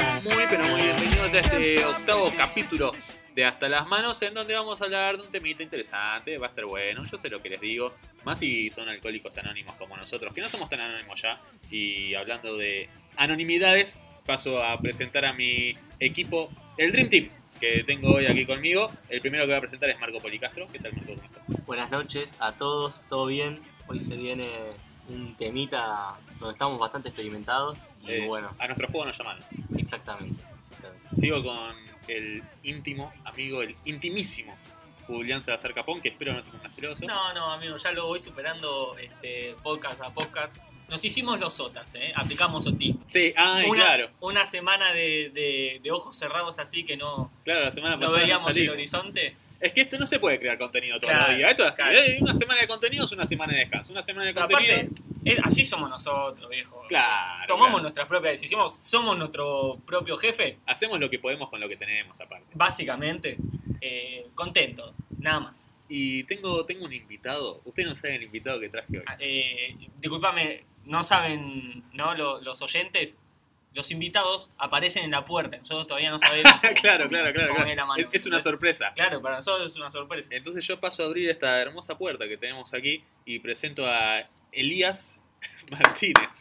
Muy pero muy bienvenidos a este octavo capítulo de Hasta las Manos, en donde vamos a hablar de un temita interesante, va a estar bueno, yo sé lo que les digo, más si son alcohólicos anónimos como nosotros, que no somos tan anónimos ya. Y hablando de anonimidades, paso a presentar a mi equipo, el Dream Team, que tengo hoy aquí conmigo. El primero que voy a presentar es Marco Policastro. ¿Qué tal, Marco? ¿Cómo estás? Buenas noches a todos, ¿todo bien? Hoy se viene un temita donde estamos bastante experimentados y bueno, A nuestro juego nos llaman. exactamente. Sigo con el íntimo amigo, el intimísimo Julián Salazar Capón, que espero no te pongas celoso. No, amigo, ya lo voy superando podcast a podcast. Nos hicimos los sotas, aplicamos OTI. Sí, claro. Una semana de ojos cerrados así que no, Claro, la semana no pasada veíamos el salimos. horizonte. Es que esto no se puede crear contenido todos Claro, los días. Esto es así. claro. Una semana de contenido es una semana de descanso. Una semana de Pero contenido. aparte, así somos nosotros, viejo. Claro. Tomamos claro. nuestras propias decisiones, somos nuestro propio jefe, Hacemos lo que podemos con lo que tenemos aparte. básicamente. Contento, nada más. Y tengo un invitado. Ustedes no saben el invitado que traje hoy. Discúlpame, no saben, ¿no? Los oyentes, los invitados aparecen en la puerta. Nosotros todavía no sabemos. Claro. cómo es la mano. Es una sorpresa. Claro, para nosotros es una sorpresa. Entonces yo paso a abrir esta hermosa puerta que tenemos aquí y presento a Elías Martínez.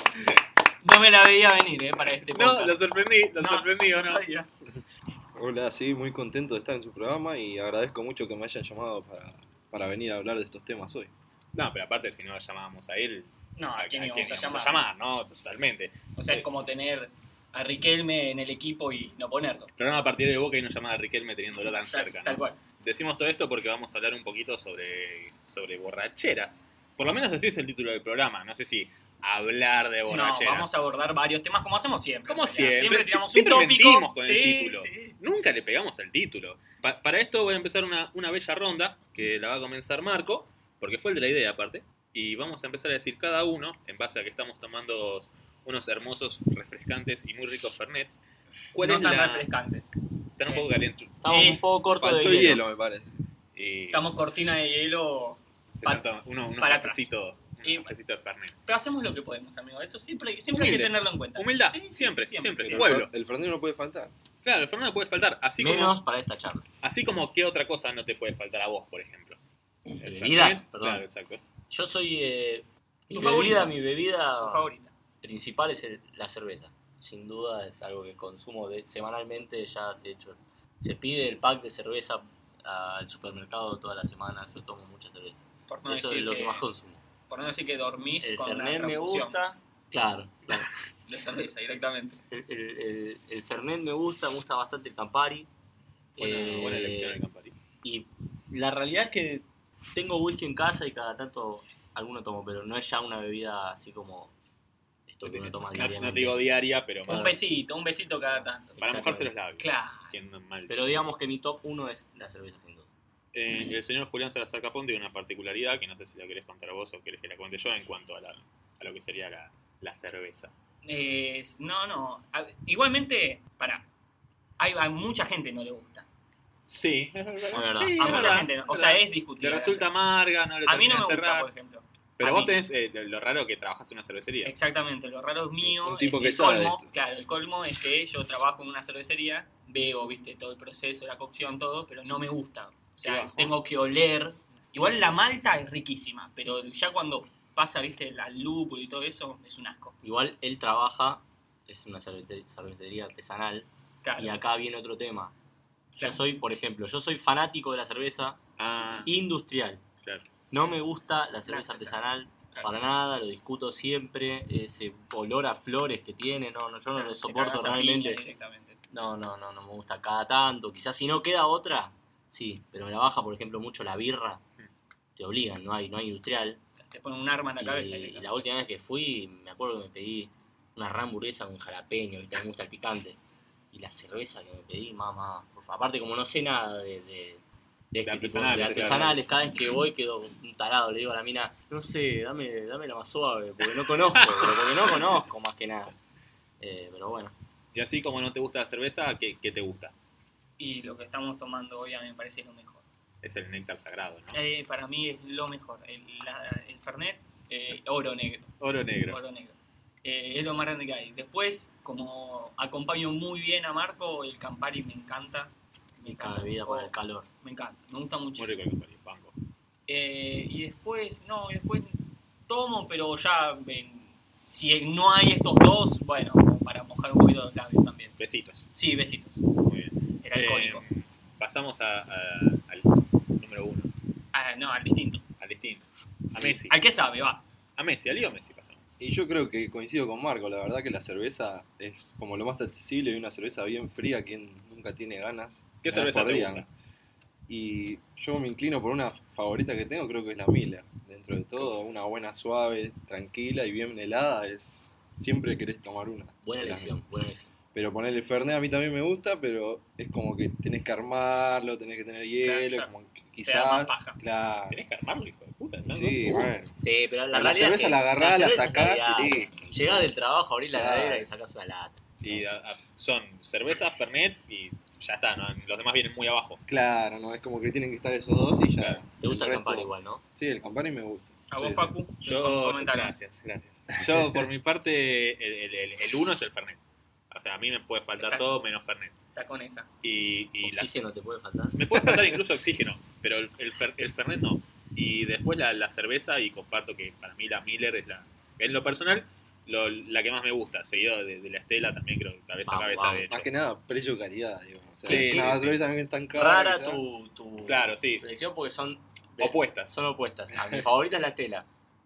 No me la veía venir, para este podcast. No, lo sorprendí, ¿o no? sabía. Hola, sí, muy contento de estar en su programa y agradezco mucho que me hayan llamado para venir a hablar de estos temas hoy. No, pero aparte si no lo llamábamos a él, No, ¿a quién íbamos a íbamos llamar? No, totalmente. O sea, es como tener a Riquelme en el equipo y no ponerlo. Programa a partir de Boca y no llamar a Riquelme teniéndolo tan cerca, Tal ¿no? cual. Decimos todo esto porque vamos a hablar un poquito sobre borracheras. Por lo menos así es el título del programa. No sé si hablar de No, borracheras. vamos a abordar varios temas como hacemos siempre. Como O sea, siempre, tiramos siempre un tópico. mentimos con el Sí, título. sí. Nunca le pegamos el título. Para esto voy a empezar una bella ronda que la va a comenzar Marco, porque fue el de la idea aparte. Y vamos a empezar a decir cada uno, en base a que estamos tomando unos hermosos, refrescantes y muy ricos Fernets, ¿cuál No es tan la...? refrescantes. Están un poco calientes. Estamos un poco cortos de Faltó hielo. hielo, me parece. Y Estamos cortina de hielo. se nota unos para atrás. cafecitos Y- de Fernet. Pero hacemos lo que podemos, amigo. Eso siempre hay que Humilde. tenerlo en cuenta. Humildad, Sí, siempre. El Pueblo. El Fernet no puede faltar. Claro, el Fernet no puede faltar. Menos para esta charla. Así como qué otra cosa no te puede faltar a vos, por ejemplo. El Bebidas, Fernet, perdón. Claro, exacto. Yo soy... mi Tu favorita. bebida Tu favorita. principal es la cerveza. Sin duda es algo que consumo semanalmente. Ya, de hecho, se pide el pack de cerveza al supermercado todas las semanas. Yo tomo mucha cerveza. Por no Eso es decir lo que más consumo. Por no decir que dormís El con una Fernet me transfusión gusta. Claro. de cerveza directamente. El Fernet me gusta bastante el Campari. Buena elección el Campari. Y la realidad es que tengo whisky en casa y cada tanto alguno tomo, pero no es ya una bebida así como esto que uno toma diariamente. No te digo diaria, pero Un más besito cada tanto. para mojarse los labios. Claro. Quien no mal Pero digamos que mi top 1 es la cerveza, sin duda. el señor Julián Salazar Capón tiene una particularidad que no sé si la querés contar vos o querés que la cuente yo en cuanto a lo que sería la cerveza. No. Igualmente, hay mucha gente que no le gusta. Sí, es verdad. Es verdad. Sí, A es mucha verdad, gente, es o sea, verdad. es discutible. Le resulta amarga, no le A mí no termina me de gusta, cerrar. por ejemplo. Pero A vos mí. tenés lo raro que trabajás en una cervecería. Exactamente, lo raro es mío. Un tipo el que sabe colmo, esto. claro, el colmo es que yo trabajo en una cervecería, veo, viste, todo el proceso, la cocción, todo, pero no me gusta. O Qué sea, bajón. tengo que oler. Igual la malta es riquísima, pero ya cuando pasa, viste, la lúpulo y todo eso, es un asco. Igual él trabaja, es una cervecería artesanal, Claro. y acá viene otro tema. Claro. Por ejemplo, yo soy fanático de la cerveza Ah, industrial. claro. No me gusta la cerveza artesanal. artesanal Claro. para nada, lo discuto siempre, ese olor a flores que tiene, yo no Claro, lo te soporto cagás a realmente. piña directamente. No me gusta cada tanto. Quizás si no queda otra, sí, pero me la baja, por ejemplo, mucho la birra. Te obligan, no hay industrial. Te ponen un arma en la cabeza. Y directamente. la última vez que fui, me acuerdo que me pedí una hamburguesa con jalapeño, ¿viste? Me gusta el picante. Y la cerveza que me pedí, mamá, por favor. Aparte, como no sé nada de este tipo artesanales, de artesanales, cada vez que voy quedo un tarado, le digo a la mina, no sé, dame la más suave, porque no conozco, más que nada. Pero bueno. Y así como no te gusta la cerveza, ¿qué te gusta? Y lo que estamos tomando hoy a mí me parece lo mejor. Es el néctar sagrado, ¿no? Para mí es lo mejor. El Fernet, oro negro. Oro negro. Oro negro. Es lo más grande que hay. Después, como acompaño muy bien a Marco, el Campari me encanta. Me Cada encanta. vida con el calor. Me encanta, me gusta Muy muchísimo. rico el Campari, banco. Y después tomo, pero ya si no hay estos dos, bueno, como para mojar un poquito los labios también. Besitos. Sí, besitos. Muy bien. Era alcohólico. Pasamos al número 1, No, al distinto. al distinto. A Messi. Al que sabe, va. A Messi, a Leo Messi pasamos. Y yo creo que coincido con Marco, la verdad que la cerveza es como lo más accesible y una cerveza bien fría, quien nunca tiene ganas. ¿Qué Una vez cerveza por te día, gusta? ¿no? Y yo me inclino por una favorita que tengo, creo que es la Miller. Dentro de todo, una buena suave, tranquila y bien helada, siempre querés tomar una. Buena de la elección, buena elección. Pero ponerle Fernet a mí también me gusta, pero es como que tenés que armarlo, tenés que tener hielo, Claro. como que Te da más quizás, paja. claro. Tenés que armarlo, hijo de puta. son Sí, dos bueno. Sí, pero la La realidad cerveza es que la agarrás, la cerveza es sacás Navidad. y listo. Llegás del trabajo, abrís la Claro. heladera y sacás una lata. Y son cerveza, Fernet y ya está, ¿no? Los demás vienen muy abajo. Claro, no, es como que tienen que estar esos dos y ya. Claro. Te gusta el resto- Campari igual, ¿no? Sí, el Campari me gusta. A Sí, vos, sí. Facu, comentarios. Gracias. Yo, por mi parte, el uno es el Fernet. O sea, a mí me puede faltar Está- todo menos Fernet. Está con esa. Y Oxígeno te puede faltar. me puede faltar incluso oxígeno, pero el Fernet no. Y después la cerveza, y comparto que para mí la Miller es en lo personal, la que más me gusta. Seguido de la Estela también, creo que cabeza a Vamos, cabeza, vamos. de hecho. Más que nada, precio-calidad, digo. O sea, Sí, es sí, una sí. cerveza también tan cara. Rara quizá. tu Claro, sí. elección porque son Opuestas. Son opuestas. A mi favorita es la Estela.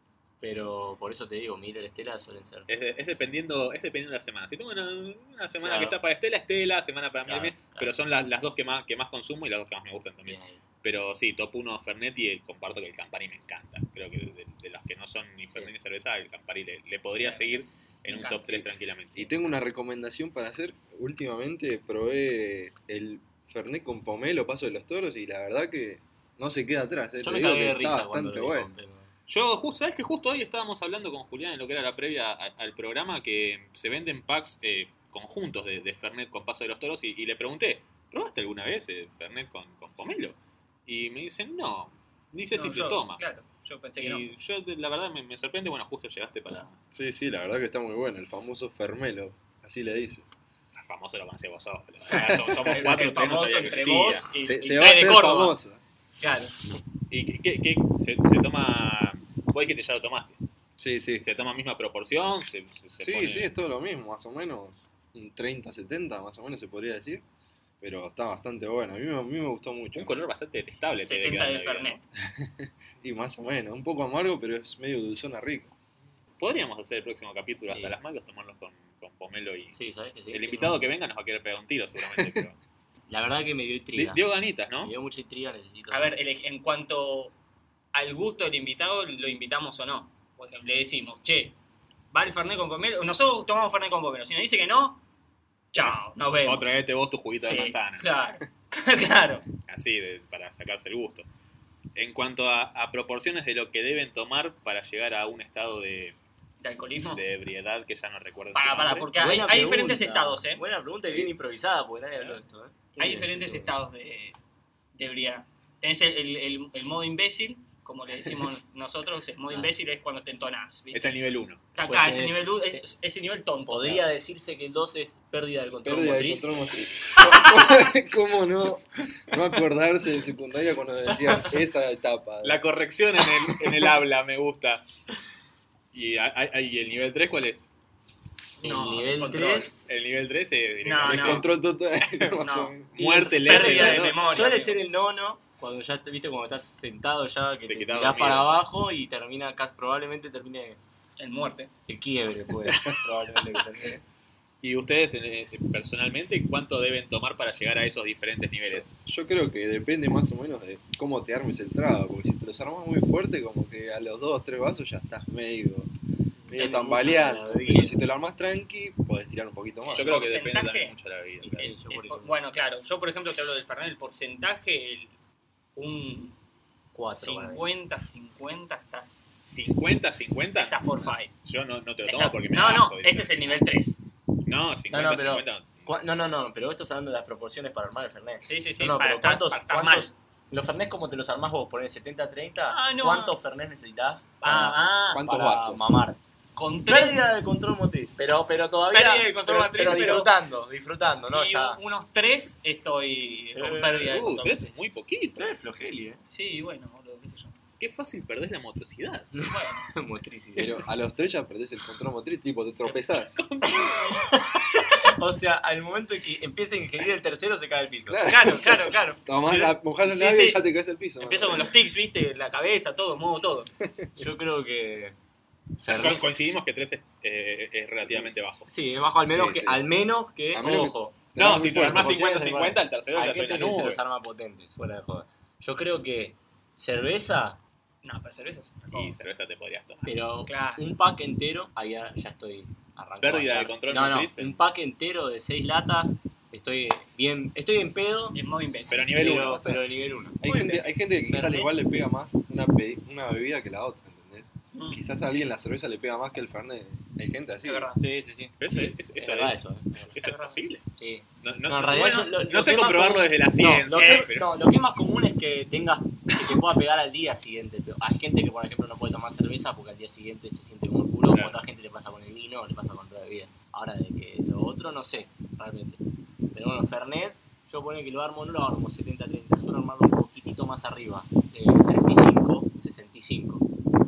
Pero por eso te digo, Miller y Estela suelen ser. Es dependiendo de la semana. Si tengo una semana Claro. que está para Estela, semana para Claro, Miller, claro. pero son las dos que más consumo y las dos que más me gustan también. Bien ahí. Pero sí, top 1 Fernet y comparto que el Campari me encanta. Creo que de las que no son ni Fernet ni cerveza, el Campari le podría seguir en un encanta. top 3 tranquilamente. Y tengo una recomendación para hacer. Últimamente probé el Fernet con pomelo, Paso de los Toros, y la verdad que no se queda atrás. Yo Te me digo cagué que de está risa cuando bastante lo bueno. dijo, pero- ¿Sabes que justo hoy estábamos hablando con Julián en lo que era la previa al programa que se venden packs conjuntos de Fernet con Paso de los Toros y le pregunté, ¿probaste alguna vez Fernet con pomelo? Y me dicen, no, ni sé si se toma. Claro, yo pensé que no. Y yo, la verdad, me sorprende, bueno, justo llegaste para... Sí, sí, la verdad que está muy bueno. El famoso Fermelo, así le dice. Famoso lo conocés vos sos. Somos El 4, 3, no famoso sabía que entre existía. vos y Se va a trae de hacer Córdoba. famoso. Claro. ¿Y qué se toma? Vos dijiste ya lo tomaste. Sí, sí. ¿Se toma misma proporción? ¿Se Sí, pone- sí, es todo lo mismo, más o menos. Un 30-70, más o menos se podría decir. Pero está bastante bueno. A mí me gustó mucho. Un color bastante detestable. te debe 70 quedar de en la vida, Fernet. Y más o menos. Un poco amargo, pero es medio dulzona rico. ¿no? Podríamos hacer el próximo capítulo Sí. hasta las manos, tomarlos con pomelo y... Sí, ¿sabes que sí? el Tengo- invitado que venga nos va a querer pegar un tiro seguramente. Pero... La verdad que me dio intriga. Dio ganitas, ¿no? Me dio mucha intriga, necesito. A ver, en cuanto al gusto del invitado, lo invitamos o no. Por ejemplo, le decimos, che, ¿va el Fernet con pomelo? Nosotros tomamos Fernet con pomelo. Si nos dice que no, chao, nos vemos. Otra vez vos tu juguito de Sí, manzana. Claro, claro. Así, para sacarse el gusto. En cuanto a proporciones de lo que deben tomar para llegar a un estado de ¿De alcoholismo? ebriedad que ya no recuerdo. su Para, nombre. porque hay Buena pregunta. diferentes estados, ¿eh? Buena pregunta y bien improvisada, porque nadie habló de esto, ¿eh? Hay Bien, diferentes bien. estados de ebriedad. Tenés el modo imbécil, como le decimos nosotros, el modo Ah. imbécil es cuando te entonás. ¿viste? Es el nivel 1. Acá, Pues ese tenés- nivel, ese nivel tonto. Podría decirse que el 2 es pérdida del control Pérdida de motriz. control motriz. ¿Cómo no acordarse de secundaria cuando decían esa etapa? La corrección en el habla me gusta. ¿Y el nivel 3 cuál es? El No, nivel control. 3 El nivel 3 es No, directamente Descontrol total. más No. o menos. muerte Pérdida lenta. de ¿no? memoria. suele amigo. ser el nono, cuando ya viste cuando estás sentado ya, que Te te quedás tirás dormido. para abajo y termina casi, probablemente termine En muerte. el quiebre, pues. Probablemente que termine. ¿Y ustedes personalmente cuánto deben tomar para llegar a esos diferentes niveles? Yo creo que depende más o menos de cómo te armes el trago, porque si te los armas muy fuerte, como que a los 2 o 3 vasos ya estás medio Depende tambaleando. mucho de la bebida. Pero si te lo armas tranqui, podés tirar un poquito más. Yo creo que depende porcentaje. también mucho de la bebida. Sí, claro. yo por ejemplo, Bueno, claro, yo por ejemplo te hablo del Fernet, el porcentaje, un 4. 50-50 estás 50-50. estás for fight. Yo no te lo Está- tomo porque me no, da no, asco, dice. ese es el nivel 3. No, 50-50. No, pero esto es hablando de las proporciones para armar el Fernet. Sí, sí, sí, No, para pero estar, ¿cuántos, para estar cuántos- mal. los Fernet como te los armás vos? ¿Ponés 70-30? Ah, no. ¿Cuántos Fernet necesitas Ah, ¿Cuántos para vasos? mamar? con 3 Pérdida de control motriz, pero todavía. Pérdida de control motriz, pero pero- disfrutando, ¿no? y Ya. unos 3 estoy con pérdida de control 3 motriz. es muy poquito. No es flojeli, Sí, bueno, boludo, qué sé yo. Qué fácil perdés la motricidad. Bueno, Motricidad. Pero a los 3 ya perdés el control motriz, tipo, te tropezás. O sea, al momento en que empieza a ingerir el tercero, se cae al piso. Claro. claro. Tomás mojás los Sí, labios y sí. ya te caes al piso. Empiezo con los tics, viste, la cabeza, todo, muevo todo. Yo creo que. Coincidimos que 3 es relativamente bajo. Sí, es bajo al menos Sí, que. sí. Al menos que. A menos que- Ojo. No, Muy si te fuerte, armás porque 50-50, el tercero Hay ya estoy en gente la que se nube. los arma potentes, fuera de joda. Yo creo que cerveza, No, pero cerveza es otra Y cosa. cerveza te podrías tomar. pero Claro. un pack entero, ahí ya estoy arrancando. Pérdida a de estar- control No, motriz. un pack entero de 6 latas, estoy en pedo, Es modo imbécil. Pero nivel 1. pero de nivel 1. Hay gente que quizás Fernet. igual le pega más una bebida que la otra, ¿entendés? Mm. Quizás a alguien la cerveza le pega más que el Fernet. Hay gente así. Es verdad. Sí. Eso Es es verdad eso. eso es posible. Sí. No, No, en realidad bueno, yo- lo no sé que más comprobarlo común- desde la No, ciencia. pero... lo que es más común es que te pueda pegar al día siguiente. Pero hay gente que, por ejemplo, no puede tomar cerveza porque al día siguiente se siente como el culo. Claro. A otra gente le pasa con el vino o le pasa con otra bebida. Ahora, de que lo otro, no sé, realmente. Pero bueno, Fernet, yo pone que lo armo, no lo armo 70-30, suelo armarlo un poquitito más arriba. 35-65.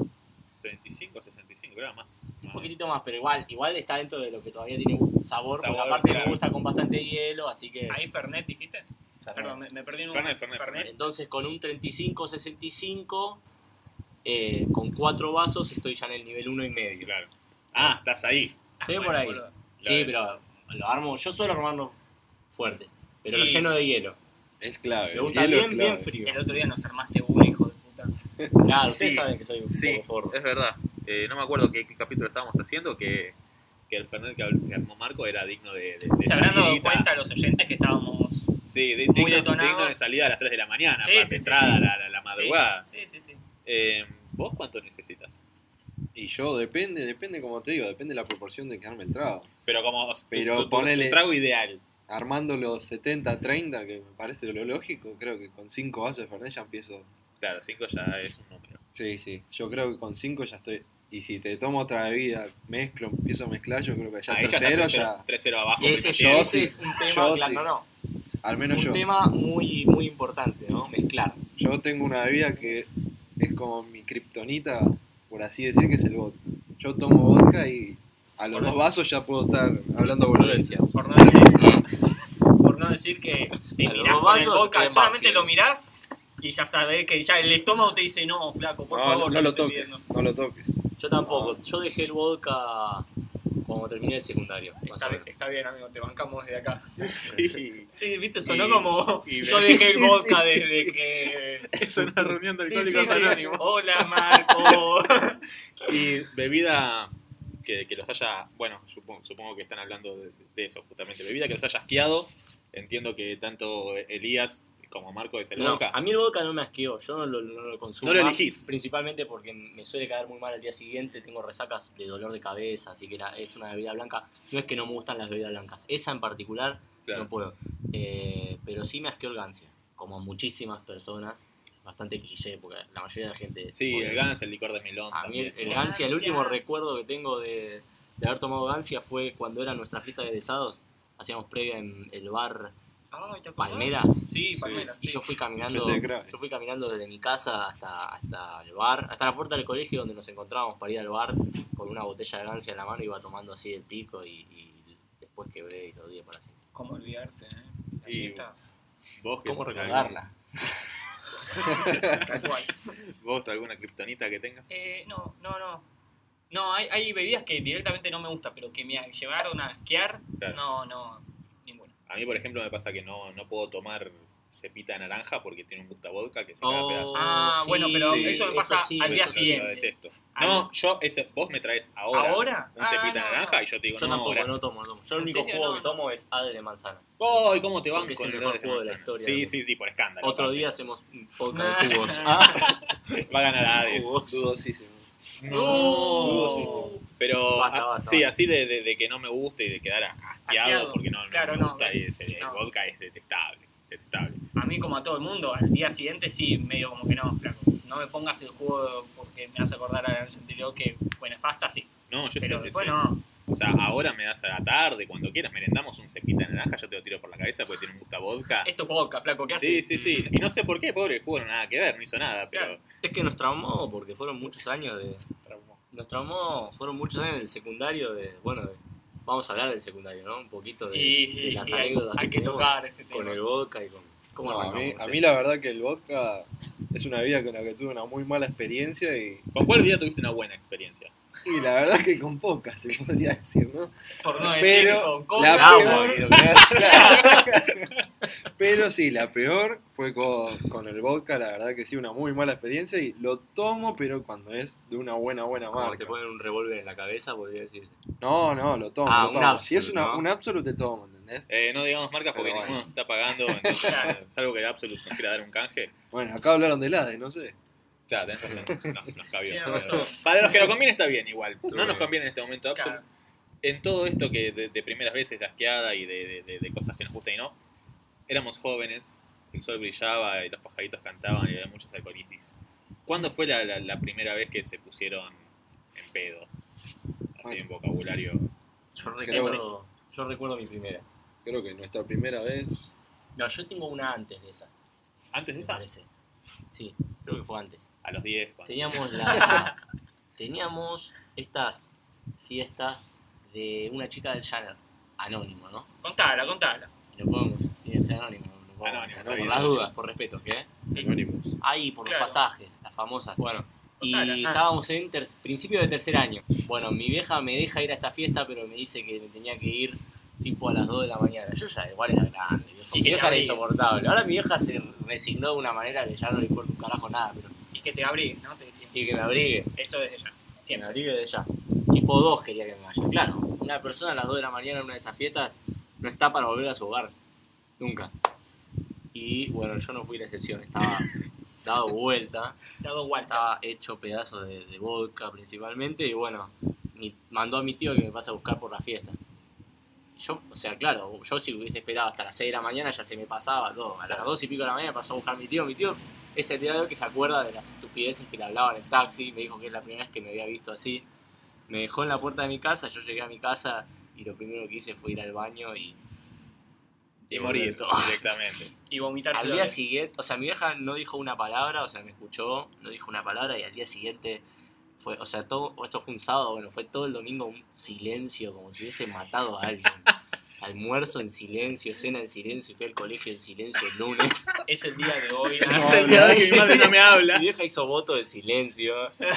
35-65, creo más. Un poquitito más, pero igual está dentro de lo que todavía tiene sabor. Porque Sabor, aparte claro. me gusta con bastante hielo, así que. Ahí Fernet, dijiste. Fernet. Perdón, me perdí en un Fernet. Entonces con un 35-65, con 4 vasos, estoy ya en el nivel 1,5. Claro. Ah, estás ahí. Estoy bueno, por ahí. boludo. Sí, pero lo armo, yo suelo armarlo fuerte, pero lo Y- lleno de hielo. Es clave. Me el gusta hielo es bien clave. frío. El otro día nos armaste uno, hijo de puta. Claro, ustedes Sí, saben que soy un Sí, poco forro. es verdad. No me acuerdo qué capítulo estábamos haciendo, que el Fernet que armó Marco era digno de Se habrán dado salidita. cuenta los oyentes que estábamos. Sí, muy detonados. digno de salida a las 3 de la mañana, Sí, para sí, sí, entrada sí. la madrugada. Sí. ¿Vos cuánto necesitas? Y yo depende como te digo, depende de la proporción de que arme el trago. Pero como Pero tu ponele- trago ideal. Armando los 70-30, que me parece lo lógico, creo que con 5 vasos de Fernet ya empiezo. Claro, 5 ya es un número. Sí, yo creo que con 5 ya estoy. Y si te tomo otra bebida, empiezo a mezclar, yo creo que ya Ahí ya tercero está ya. 3-0 abajo. Ese, que no yo ese sí. es un tema, Yo claro, sí. no, Al menos un yo. tema muy, muy importante, ¿no? Mezclar. Yo tengo una bebida que es como mi kriptonita, por así decir, que es el vodka. Yo tomo vodka y a los 2 vasos ya puedo estar hablando boludeces. Por no decir que te A los mirás dos con el vasos vodka, en solamente Banfield. lo mirás y ya sabés que ya el estómago te dice, no, flaco, por favor, No lo te estoy toques, pidiendo". no lo toques. Yo tampoco, yo dejé el vodka cuando terminé el secundario. más o menos. Está bien, amigo, te bancamos desde acá. Sí. Sí, viste, sonó Y- como y- yo dejé el Sí, vodka sí, desde sí. que... Es una reunión de Sí, alcohólicos sí, sí. anónimos. Hola, Marco. Y bebida que los haya, bueno, supongo que están hablando de eso justamente, bebida que los haya asqueado. Entiendo que tanto Elías como Marco es el No, vodka. a mí el vodka no me asqueó, yo no lo consumo. No lo más, elegís. Principalmente porque me suele caer muy mal al día siguiente, tengo resacas de dolor de cabeza, así que es una bebida blanca. No es que no me gustan las bebidas blancas, esa en particular Claro. no puedo. Pero sí me asqueó el Gancia, como a muchísimas personas, bastante cliché, porque la mayoría de la gente... Sí, odia. el Gans, el licor de melón. A mí también. el Gancia, el último recuerdo que tengo de haber tomado Gancia fue cuando era nuestra fiesta de egresados, hacíamos previa en el bar Ay, ¿te acordás? Palmeras. Sí, Palmeras. Y sí. yo fui caminando, Fiesta de Craven. yo fui caminando desde mi casa hasta el bar, hasta la puerta del colegio donde nos encontrábamos para ir al bar con una botella de Gancia en la mano, iba tomando así el pico y después quebré y lo odié para siempre. ¿Cómo olvidarse, La Y- fiesta, ¿Vos, ¿Cómo recordarla? tal cual. ¿Vos alguna kriptonita que tengas? No. No, hay bebidas que directamente no me gustan, pero que me llevaron a asquear. Claro. No, ninguna. A mí, por ejemplo, me pasa que no puedo tomar cepita de naranja porque tiene un gusto a vodka que se cae a pedazos. Ah, sí, bueno, pero sí, eso me pasa sí, al día eso sí, Lo siguiente. detesto. Al- No, vos me traes ahora, ¿Ahora? un cepita de no, naranja no. y yo te digo, Yo no, tampoco, gracias. no tomo. Yo el ¿En único serio? juego No, que tomo es Ade de manzana. ¡Ay, cómo te van Porque es con el el mejor de juego de la manzana? historia. Sí, por escándalo. Otro aparte. día hacemos un podcast de jugos. Va a ganar Hades. Jugos. Dudosísimo. No. Pero Basta. sí, así de que no me guste y de quedar asqueado Asqueado. porque no Claro, me no, gusta y ves, el no. vodka es detestable. A mí, como a todo el mundo, al día siguiente sí, medio como que no, flaco. No me pongas el juego porque me hace acordar a la noche anterior que fue nefasta, sí. No, yo Pero sé, después sé. no. O sea, ahora me das a la tarde, cuando quieras, merendamos un cepita de naranja, yo te lo tiro por la cabeza porque tiene un gusto a vodka. Esto es vodka, flaco, ¿qué Sí, haces? sí, sí. Y no sé por qué, pobre juego, no nada que ver, no hizo nada, pero... Claro. Es que nos traumó porque fueron muchos años de... Nos traumó, fueron muchos años del secundario vamos a hablar del secundario, ¿no? Un poquito de las hay, anécdotas hay que tenemos tocar ese con tema. el vodka y con... ¿Cómo No, arrancamos? a mí la verdad que el vodka es una bebida con la que tuve una muy mala experiencia ¿Con cuál vida tuviste una buena experiencia? y la verdad que con pocas se podría decir, ¿no? Por no decir Pero con la coca. peor- Pero sí, la peor fue con el vodka, la verdad que sí, una muy mala experiencia y lo tomo, pero cuando es de una buena Como marca. te ponen un revólver en la cabeza, podría decirse. No, lo tomo, Ah, lo un tomo. Absolut, Si es ¿no? un Absolut te tomo, ¿entendés? No digamos marcas porque Pero ninguno bueno. está pagando, entonces, salvo que Absolut nos quiera dar un canje. Bueno, acá hablaron de Lade, no sé. Claro, tenés razón, nos cabió. Tienes razón. Para los que lo conviene está bien igual, no bien. nos conviene en este momento Absolut. Claro. En todo esto que de primeras veces, de asqueada y de cosas que nos gustan y no, éramos jóvenes, el sol brillaba y los pajaritos cantaban y había muchos alcoholitis. ¿Cuándo fue la primera vez que se pusieron en pedo? Así Bueno. en vocabulario. Yo recuerdo mi primera. Creo que nuestra primera vez. No, yo tengo una antes de esa, ¿Antes de me esa? parece. Sí, creo que fue antes. A los 10. cuando- Teníamos estas fiestas de una chica del Janner, anónimo, ¿no? Contala. No podemos, tiene que ser anónimo. No podemos. Anónimo, está Por bien. las dudas, por respeto, ¿qué? Anónimos. Ahí, por Claro. los pasajes, las famosas. Bueno, y Contala, estábamos en principio de tercer año. Bueno, mi vieja me deja ir a esta fiesta, pero me dice que me tenía que ir tipo a las 2 de la mañana. Yo ya igual era grande, viejo. Y Mi que vieja te era abrigues. insoportable. Ahora mi vieja se resignó de una manera que ya no le importa un carajo nada, pero Y que te abrigues, ¿no? Te decía. y que me abrigue. Eso desde ya. Que me Siempre. abrigue de ya. Tipo 2 quería que me vaya. Claro, una persona a las 2 de la mañana en una de esas fiestas no está para volver a su hogar. Nunca. Y bueno, yo no fui la excepción. Estaba dado vuelta. Dado vuelta. Estaba hecho pedazos de vodka principalmente. Y bueno, mandó a mi tío que me pase a buscar por la fiesta. Yo, o sea, claro, yo si hubiese esperado hasta las 6 de la mañana ya se me pasaba todo. A las 2 y pico de la mañana pasó a buscar a mi tío. Mi tío es el día de hoy que se acuerda de las estupideces que le hablaba en el taxi. Me dijo que es la primera vez que me había visto así. Me dejó en la puerta de mi casa, yo llegué a mi casa y lo primero que hice fue ir al baño y morir todo. directamente. Y vomitar Al día flores. siguiente, o sea, mi vieja no dijo una palabra, o sea, me escuchó, no dijo una palabra y al día siguiente fue, o sea, todo, esto fue un sábado, bueno, fue todo el domingo un silencio, como si hubiese matado a alguien. Almuerzo en silencio, cena en silencio, fui al colegio en silencio el lunes. Es el día de hoy. No, Es el día de hoy que mi madre no me habla. Mi vieja hizo voto de silencio.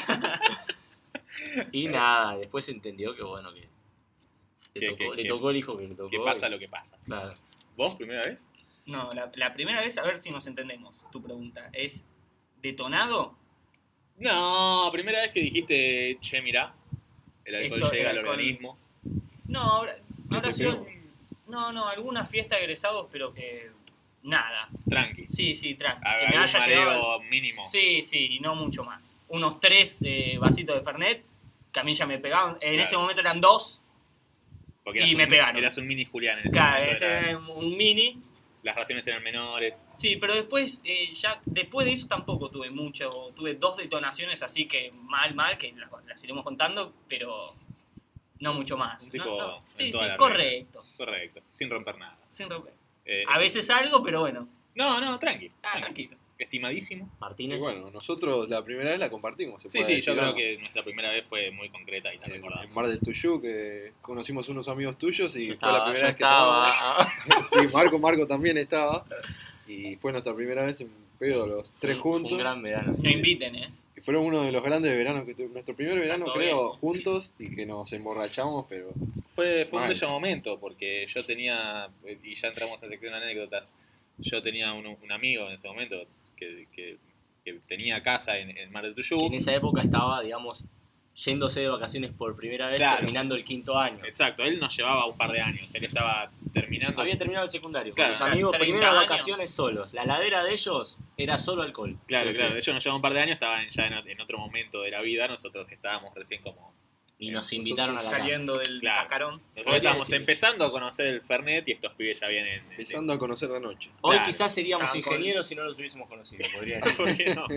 Y nada, después entendió que bueno, que le tocó el hijo que le tocó. Que pasa lo que pasa. Claro. ¿Vos, primera vez? No, la primera vez, a ver si nos entendemos. Tu pregunta es: ¿detonado? No, primera vez que dijiste, che, mirá, el alcohol Esto, llega el al alcohol. organismo. No, ahora te sido. creo. No, alguna fiesta de egresados, pero que. Nada. Tranqui. Sí, tranqui. A- Que me algún haya mareo llegado. mínimo. Sí, y no mucho más. Unos 3 vasitos de Fernet, que a mí ya me pegaban. En Claro. ese momento eran 2. Porque Y eras me un- pegaron. Eras un mini Julián en ese Claro, momento. ese era un mini. Las raciones eran menores. Sí, pero después, ya después de eso tampoco tuve mucho. Tuve 2 detonaciones así que mal, que las iremos contando, pero no mucho más. Un tipo No. en Sí, toda la correcto. Correcto. Sin romper nada. Sin romper. Eh, A veces algo, pero bueno. No, tranqui. Tranquilo. Estimadísimo. Y Martínez. bueno, nosotros la primera vez la compartimos. se Sí, puede sí, decir, yo creo ¿no? que nuestra primera vez fue muy concreta y la En recordamos. Mar del Tuyú, que conocimos unos amigos tuyos y Yo fue la estaba, primera yo vez que estaba. tomamos. Sí, Marco también estaba. Y fue nuestra primera vez en pedo los tres Fue juntos. un gran verano. No inviten, Y fueron uno de los grandes veranos que tuvimos. Nuestro primer verano, Todo creo, bien. juntos y que nos emborrachamos, pero Fue un Mal. bello momento porque yo tenía, y ya entramos en sección de anécdotas, yo tenía un amigo en ese momento que tenía casa en Mar del Que Tuyú. en esa época estaba, digamos, yéndose de vacaciones por primera vez, Claro. terminando el 5º año. Exacto, él nos llevaba un par de años, él estaba terminando. Había terminado el secundario. Claro, Con los amigos, 30 primeras años. vacaciones solos. La ladera de ellos era solo alcohol. Claro, Sí, claro, sí. ellos nos llevaban un par de años, estaban ya en otro momento de la vida, nosotros estábamos recién como Y nos invitaron a la casa. Saliendo del Claro. cascarón. Nosotros Podría estamos decir empezando a conocer el Fernet y estos pibes ya vienen. Empezando a conocer la noche. Hoy Claro. quizás seríamos Estaban con- ingenieros si no los hubiésemos conocido, podría decir. ¿Por qué no?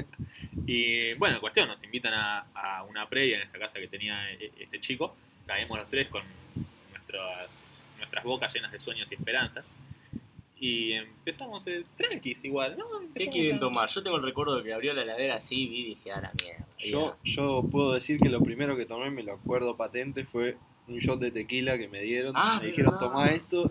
Y bueno, cuestión, nos invitan a una previa en esta casa que tenía este chico. Caemos los tres con nuestras bocas llenas de sueños y esperanzas. Y empezamos tranquis igual, ¿no? ¿Qué Empezamos quieren a- tomar? Yo tengo el recuerdo de que abrió la heladera así, vi y dije, a la mierda. Yo puedo decir que lo primero que tomé, me lo acuerdo patente, fue un shot de tequila que me dieron. Ah, me dijeron, verdad. tomá esto.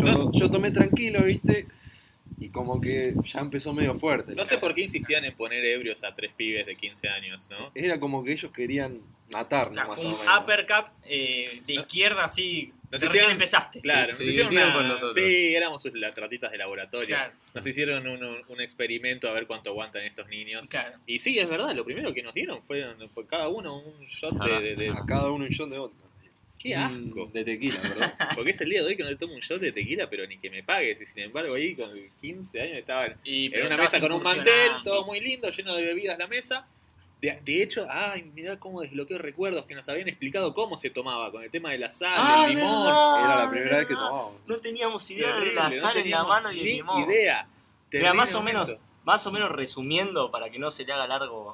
Yo tomé tranquilo, ¿viste? Y como que ya empezó medio fuerte. No sé por qué insistían en poner ebrios a 3 pibes de 15 años, ¿no? Era como que ellos querían matarnos, Claro, más fue o un menos. uppercut de izquierda así. Nos Recién hicieron- empezaste. Claro, se nos hicieron divirtieron una... con nosotros. Sí, éramos las ratitas de laboratorio. Claro, Nos hicieron un experimento a ver cuánto aguantan estos niños. claro. Y sí, es verdad, lo primero que nos dieron fue cada uno un shot de... A cada uno un shot de vodka. ¡Qué asco! De tequila, ¿verdad? Porque es el día de hoy que no le tomo un shot de tequila, pero ni que me pagues. Y sin embargo ahí con 15 años estaban en una mesa con un mantel, todo muy lindo, lleno de bebidas la mesa. De hecho, mirá cómo desbloqueo recuerdos que nos habían explicado cómo se tomaba, con el tema de la sal, del limón. Era la primera vez que tomábamos. No teníamos idea de Terrible, la no sal en la teníamos mano y el ni limón. idea. Mira, Terrible más o menos resumiendo, para que no se le haga largo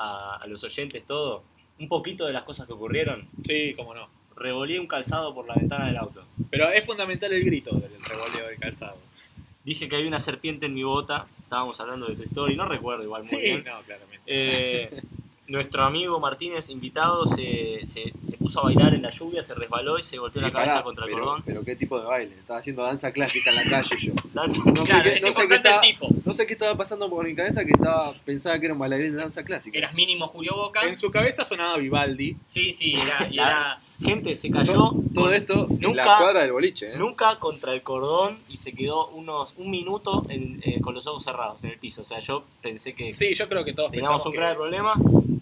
a los oyentes todo, un poquito de las cosas que ocurrieron. Sí, cómo no. Revoleé un calzado por la ventana del auto. Pero es fundamental el grito del revoleo del calzado. Dije que había una serpiente en mi bota. Estábamos hablando de tu historia, no recuerdo igual muy Sí, bien. no, claramente. Nuestro amigo Martínez, invitado, se puso a bailar en la lluvia, se resbaló y se golpeó la Y cabeza pará, contra el pero, cordón. pero qué tipo de baile. Estaba haciendo danza clásica en la calle yo. Danza- No sé Claro, qué- es no sé qué importante estaba- el tipo. No sé qué estaba pasando por mi cabeza que pensaba que era un bailarín de danza clásica. Eras mínimo Julio Boca. En su cabeza sonaba Vivaldi. Sí, era. Gente se cayó. Todo esto en Nunca- la cuadra del boliche, ¿eh? Nunca contra el cordón y se quedó un minuto con los ojos cerrados en el piso. O sea, yo pensé que Sí, yo creo que todos teníamos pensamos un que... grave problema.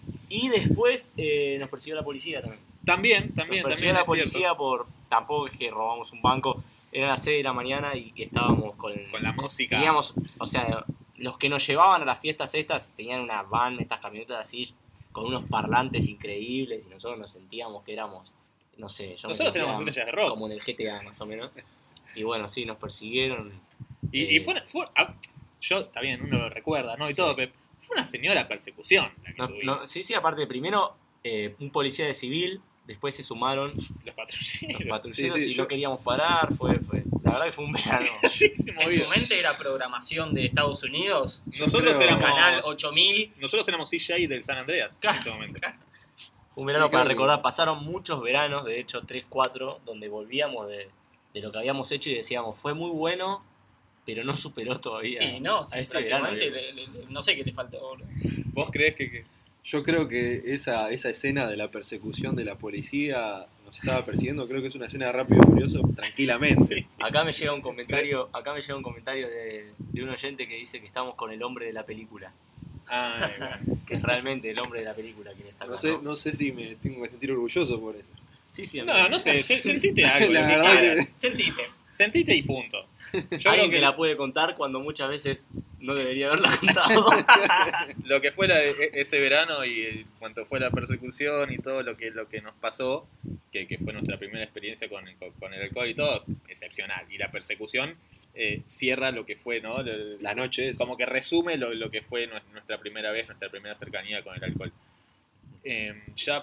Y después nos persiguió la policía también. También Nos persiguió la es cierto. policía tampoco es que robamos un banco. Era las 6 de la mañana y estábamos con Con la música. teníamos, o sea, los que nos llevaban a las fiestas estas tenían una van, estas camionetas así, con unos parlantes increíbles y nosotros nos sentíamos que éramos, no sé, yo me Nosotros sentía éramos estrellas de rock. como en el GTA más o menos. Y bueno, sí, nos persiguieron. Y yo, está bien, uno lo recuerda, ¿no? Y Sí. todo, pero fue una señora persecución la que tuvimos. Sí, aparte, primero un policía de civil, después se sumaron Los los patrulleros. patrulleros Sí, sí, y yo- no queríamos parar, la verdad que fue un verano. Sí, se En movió. su mente era programación de Estados Unidos. Nosotros creo- éramos... Canal 8000. Nosotros éramos CJ del San Andreas en Claro. ese momento. Un verano Sí, para creo que- recordar, pasaron muchos veranos, de hecho 3, 4, donde volvíamos de lo que habíamos hecho y decíamos, fue muy bueno, pero no superó todavía Y no, a sí, ese verano. prácticamente no sé qué te faltó, boludo. ¿Vos creés que Yo creo que esa escena de la persecución de la policía nos estaba persiguiendo, creo que es una escena de Rápido y Furioso tranquilamente. Acá me llega un comentario, de un oyente que dice que estamos con el hombre de la película, Ay, bueno. que es realmente el hombre de la película quien está acá. No sé si me tengo que sentir orgulloso por eso. Sí, No sé, sentite algo, La lo que verdad quieras. Sentite. Sentite y punto. Yo creo Alguien que que la puede contar cuando muchas veces no debería haberla contado. lo que fue ese verano y cuanto fue la persecución y todo lo que nos pasó, que fue nuestra primera experiencia con el alcohol y todo, excepcional. Y la persecución cierra lo que fue, ¿no? La noche es. Como que resume lo que fue nuestra primera vez, nuestra primera cercanía con el alcohol. Ya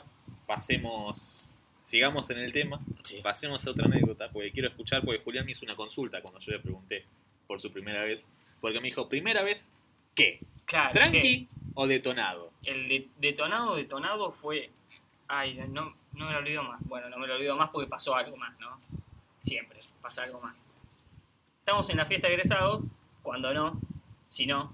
sigamos en el tema, Sí. pasemos a otra anécdota, porque quiero escuchar, porque Julián me hizo una consulta cuando yo le pregunté por su primera vez, porque me dijo, ¿primera vez qué? Claro. ¿Tranqui o detonado? El detonado fue. Ay, no me lo olvido más. Bueno, no me lo olvido más porque pasó algo más, ¿no? Siempre pasa algo más. Estamos en la fiesta de egresados, cuando no, si no.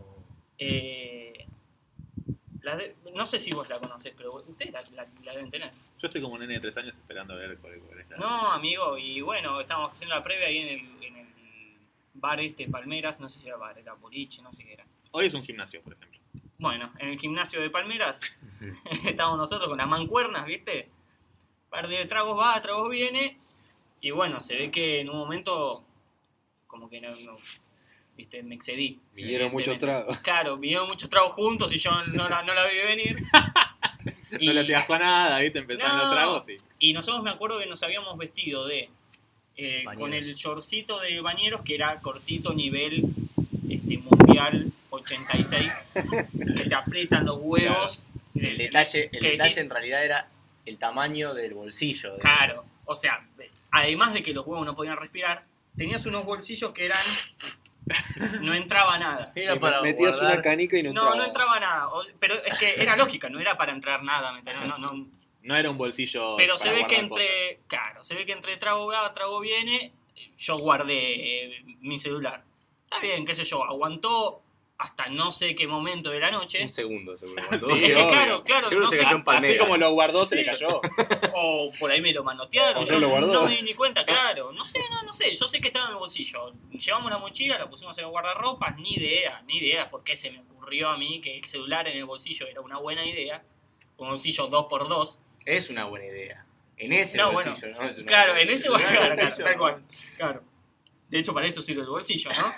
No sé si vos la conocés, pero ustedes la deben tener. Yo estoy como un nene de 3 años esperando a ver cuál es la... No, amigo, y bueno, estábamos haciendo la previa ahí en el bar Palmeras, no sé si era bar, era boliche, no sé qué era. Hoy es un gimnasio, por ejemplo. Bueno, en el gimnasio de Palmeras estábamos nosotros con las mancuernas, ¿viste? Par de tragos va, tragos viene, y bueno, se ve que en un momento como que no ¿viste? Me excedí. Vinieron muchos evidentemente. tragos. Claro, vinieron muchos tragos juntos y yo no la vi venir. Y- No le hacías con nada, ¿viste? Empezaban No. los tragos y... Y nosotros me acuerdo que nos habíamos vestido de con el shortcito de bañeros que era cortito nivel mundial 86, que te aprietan los huevos. El detalle que en decís, realidad era el tamaño del bolsillo. claro, o sea, además de que los huevos no podían respirar, tenías unos bolsillos que eran... No entraba nada. Era Sí, para metías guardar- una canica y no No, entraba. no entraba nada. Pero es que era lógica, no era para entrar nada. ¿me entendés? No. No era un bolsillo Pero se para ve que guardar cosas. Claro, se ve que entre trago va, trago viene, yo guardé mi celular. Está bien, qué sé yo, aguantó hasta no sé qué momento de la noche. Un segundo, seguro. Sí, Es que obvio. claro, Seguro no se sé, cayó en palmeras. Así como lo guardó, se Sí. le cayó. o por ahí me lo manotearon, O yo no lo guardó. no me di ni cuenta, claro. No sé, yo sé que estaba en mi bolsillo. Llevamos la mochila, la pusimos en el guardarropas, ni idea por qué se me ocurrió a mí que el celular en el bolsillo era una buena idea. Un bolsillo 2x2. Es una buena idea. En ese No, bolsillo, ¿no? Es una Claro, buena en ese idea. claro, Bolsillo, tal cual. Claro. De hecho, para eso sirve el bolsillo, ¿no?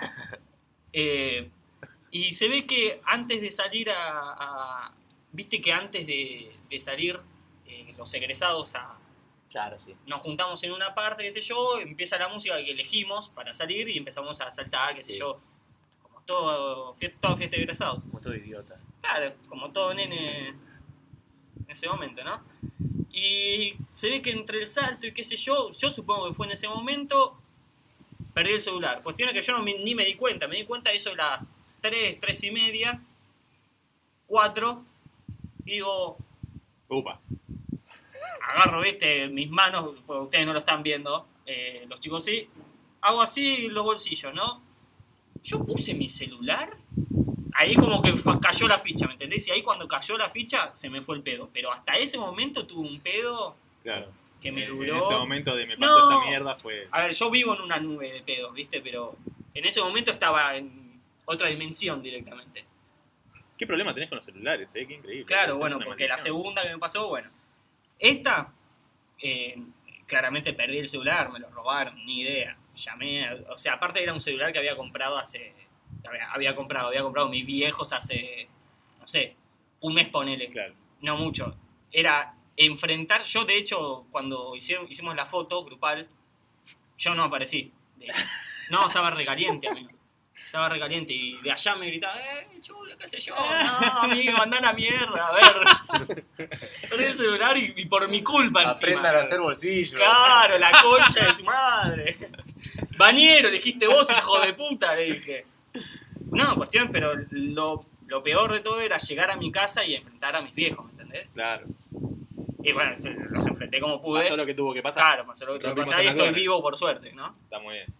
Y se ve que antes de salir viste que antes de salir los egresados Claro, sí. nos juntamos en una parte, qué sé yo, empieza la música que elegimos para salir y empezamos a saltar, qué sé Sí. yo, como toda fiesta de egresados. Como todo idiota. Claro, como todo nene en ese momento, ¿no? Y se ve que entre el salto y qué sé yo supongo que fue en ese momento, perdí el celular. Cuestión es que yo ni me di cuenta de eso de las 3 y media, 4, digo, Upa. agarro, viste, mis manos, pues ustedes no lo están viendo, los chicos sí, hago así los bolsillos, ¿no? Yo puse mi celular, ahí como que cayó la ficha, ¿me entendés? Y ahí cuando cayó la ficha se me fue el pedo, pero hasta ese momento tuve un pedo Claro. que me En duró... ese momento de me pasó No. esta mierda fue... A ver, yo vivo en una nube de pedos, ¿viste? Pero en ese momento estaba en otra dimensión directamente. ¿Qué problema tenés con los celulares, Qué increíble. Claro, Es bueno, una porque la maldición. segunda que me pasó, bueno. Esta, claramente perdí el celular, me lo robaron, ni idea. Llamé, o sea, aparte era un celular que había comprado había comprado mis viejos hace, no sé, un mes ponele, Claro. no mucho. Era enfrentar, yo de hecho, cuando hicimos la foto grupal, yo no aparecí. No, estaba recaliente, amigo. Estaba recaliente y de allá me gritaba, chulo, qué sé yo. No, amigo, anda a la mierda, a ver. Perdí el celular y por mi culpa encima. Aprendan a hacer bolsillos. Claro, la concha de su madre. Bañero, le dijiste vos, hijo de puta, le dije. No, cuestión, pero lo peor de todo era llegar a mi casa y enfrentar a mis viejos, ¿me entendés? Claro. Y bueno, los enfrenté como pude. Pasó lo que tuvo que pasar. Claro, pasó lo que tuvo que Rompimos pasar y el estoy McDonald's. vivo por suerte, ¿no? Está muy bien.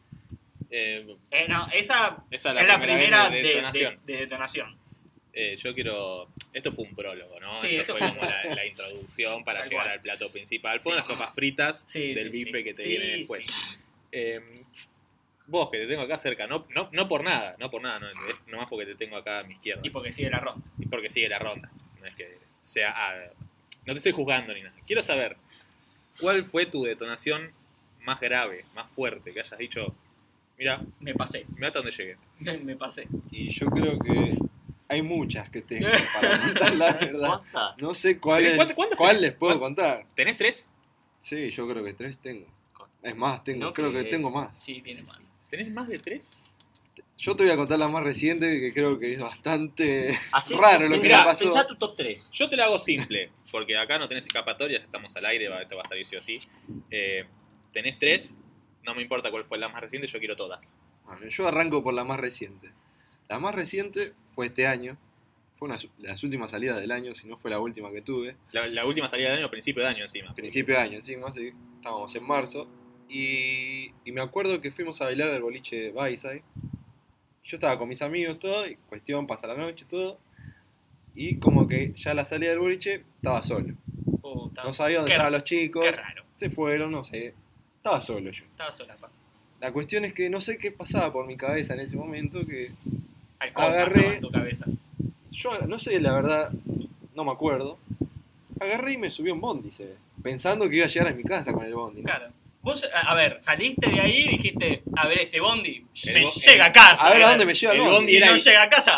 No, esa Esa es la primera vez de detonación. de detonación. Yo quiero... Esto fue un prólogo, ¿no? Sí, Esto esto fue fue- como la introducción para Tal llegar cual. al plato principal. Sí. Fueron las papas fritas Sí, del sí, bife sí. que te Sí, viene después. sí. Vos, que te tengo acá cerca, no por nada, no, es nomás porque te tengo acá a mi izquierda. Y porque sigue la ronda. Y porque sigue la ronda. No es que sea... no te estoy juzgando ni nada. Quiero saber, ¿cuál fue tu detonación más grave, más fuerte? Que hayas dicho, mira Me pasé. hasta dónde llegué. Me pasé. Y yo creo que hay muchas que tengo para contar la verdad. ¿Posta? No sé cuál ¿Cuántas cuál tenés? les puedo ¿Cuántas? contar. ¿Tenés 3? Sí, yo creo que 3 tengo. Es más, No creo que crees. tengo más. Sí, tiene mal. ¿Tenés más de 3? Yo te voy a contar la más reciente, que creo que es bastante Así, raro lo que me Mirá, pasó. Pensá tu top 3. Yo te lo hago simple, porque acá no tenés escapatoria, ya estamos al aire, esto va a salir sí o sí. Tenés 3, no me importa cuál fue la más reciente, yo quiero todas. Bueno, yo arranco por la más reciente. La más reciente fue este año. Fue una de las últimas salidas del año, si no fue la última que tuve. La última salida del año, principio de año encima. Principio de año encima, sí. Estábamos en marzo. Y me acuerdo que fuimos a bailar al boliche Bayside. Yo estaba con mis amigos, todo, y cuestión, pasa la noche, todo. Y como que ya a la salida del boliche estaba solo. Puta. No sabía dónde Qué- estaban los chicos. Qué raro. Se fueron, no sé. Estaba solo yo. Estaba sola, pa. La cuestión es que no sé qué pasaba por mi cabeza en ese momento, que Alcohol Agarré- pasaba en tu cabeza. yo no sé, la verdad, no me acuerdo. Agarré y me subí a un bondi, se ve, pensando que iba a llegar a mi casa con el bondi, ¿no? Claro. Vos, a ver, saliste de ahí y dijiste, a ver, este bondi El me bo- llega a casa. A ver a dónde me lleva el el bondi. bondi Si era no el- llega a casa,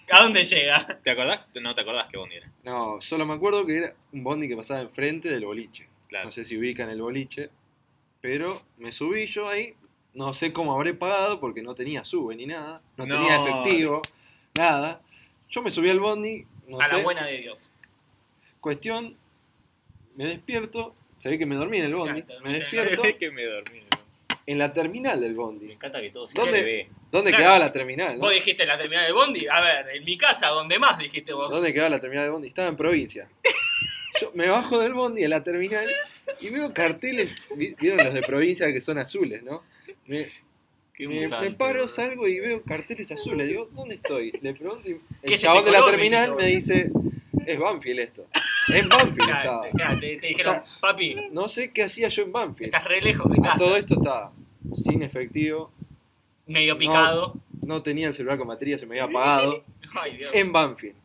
¿A dónde llega? ¿Te acordás? No te acordás qué bondi era. No, solo me acuerdo que era un bondi que pasaba enfrente del boliche. Claro. No sé si ubican el boliche, pero me subí yo ahí. No sé cómo habré pagado porque no tenía sube ni nada. No No. tenía efectivo, nada. Yo me subí al bondi, no A sé. la buena de Dios. Cuestión, me despierto. Se ve que me dormí en el bondi. Claro, Me sí. despierto que me dormí. en la terminal del Me bondi. encanta que todo se ¿Dónde? ve. ¿Dónde Claro. quedaba la terminal? ¿No? Vos dijiste la terminal del bondi. A ver, en mi casa, ¿dónde más dijiste vos? ¿Dónde quedaba la terminal del bondi? Estaba en provincia. Yo me bajo del bondi en la terminal y veo carteles, vieron los de provincia que son azules, ¿no? Me mutante, paro, boludo. salgo y veo carteles azules. Digo, ¿dónde estoy? Le pregunto y ¿Qué el es chabón este de la color, terminal mijito? me dice, es Banfield esto. En Banfield Claro, estaba. claro, te dijeron, sea, papi, No sé qué hacía yo en Banfield. estás re lejos de A casa. todo esto estaba sin efectivo, Medio picado. no tenía el celular con batería, se me había apagado. Ay, Dios. En Banfield.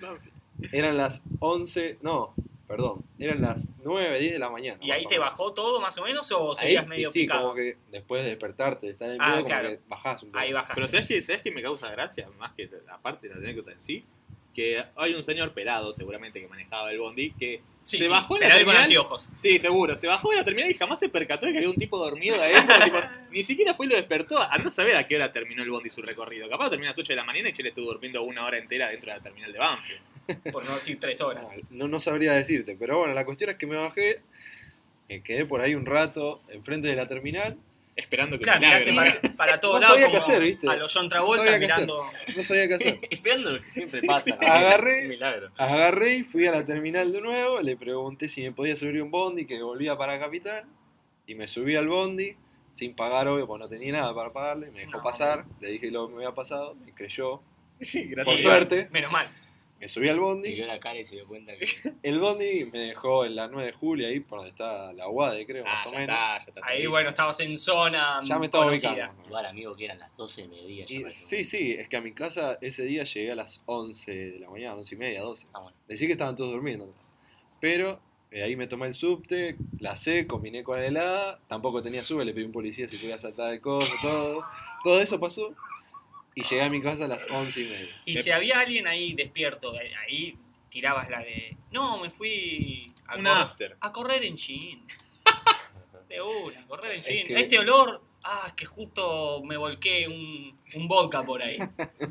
Eran las 11, no, perdón, eran las 9, 10 de la mañana. ¿Y ahí más o te menos. bajó todo más o menos o Ahí, seguías y medio sí, picado? como que después de despertarte, de estar en Ah, pedo, como claro. que bajás un poco. Ahí bajaste. Pero ¿sabes qué me causa gracia? Más que aparte de la anécdota en sí. Que hay un señor pelado, seguramente, que manejaba el bondi, que Sí, se sí, bajó en la pelado y con terminal. anteojos. Sí, seguro. Se bajó de la terminal y jamás se percató de que había un tipo dormido de adentro. Tipo, ni siquiera fue y lo despertó. Andá a saber a qué hora terminó el bondi su recorrido. Capaz terminó a las 8 de la mañana y Chile estuvo durmiendo 1 hora entera dentro de la terminal de Banfield. Por no decir 3 horas. No sabría decirte, pero bueno, la cuestión es que me bajé, me quedé por ahí un rato enfrente de la terminal, Esperando que Claro, milagre. miraste para todos No lados sabía como qué hacer, ¿viste? a los John No Travolta sabía qué mirando. no sabía qué hacer. Esperando lo que siempre pasa. Agarré. Un milagro. Agarré y fui a la terminal de nuevo, le pregunté si me podía subir un bondi que volvía para Capital y me subí al bondi sin pagar, obvio, porque no tenía nada para pagarle, me dejó No. pasar, le dije lo que me había pasado, me creyó, Gracias. por Sí, suerte, Menos mal. me subí al Y bondi, vio la cara y se dio cuenta que. el bondi me dejó en la 9 de julio, ahí por donde está la UADE, creo, Ah, más o ya menos. está, ya está. Ahí, bueno, estabas en zona Ya me estaba conocida. ubicando. Igual, amigo, que eran las 12 de mediodía. ya Y, parece. sí, sí, es que a mi casa ese día llegué a las 11 de la mañana, 11 y media, 12. Ah, bueno. Decí que estaban todos durmiendo. Pero ahí me tomé el subte, la sé, combiné con el helada, tampoco tenía sube, le pedí a un policía si podía saltar el coso, todo. Todo eso pasó y llegué a mi casa a las 11 y media. Y si había alguien ahí despierto, ahí tirabas la de. No, me fui Un after. a correr en jean. De una, a correr en Es jean. que- Este olor. Ah, es que justo me volqué un vodka por ahí.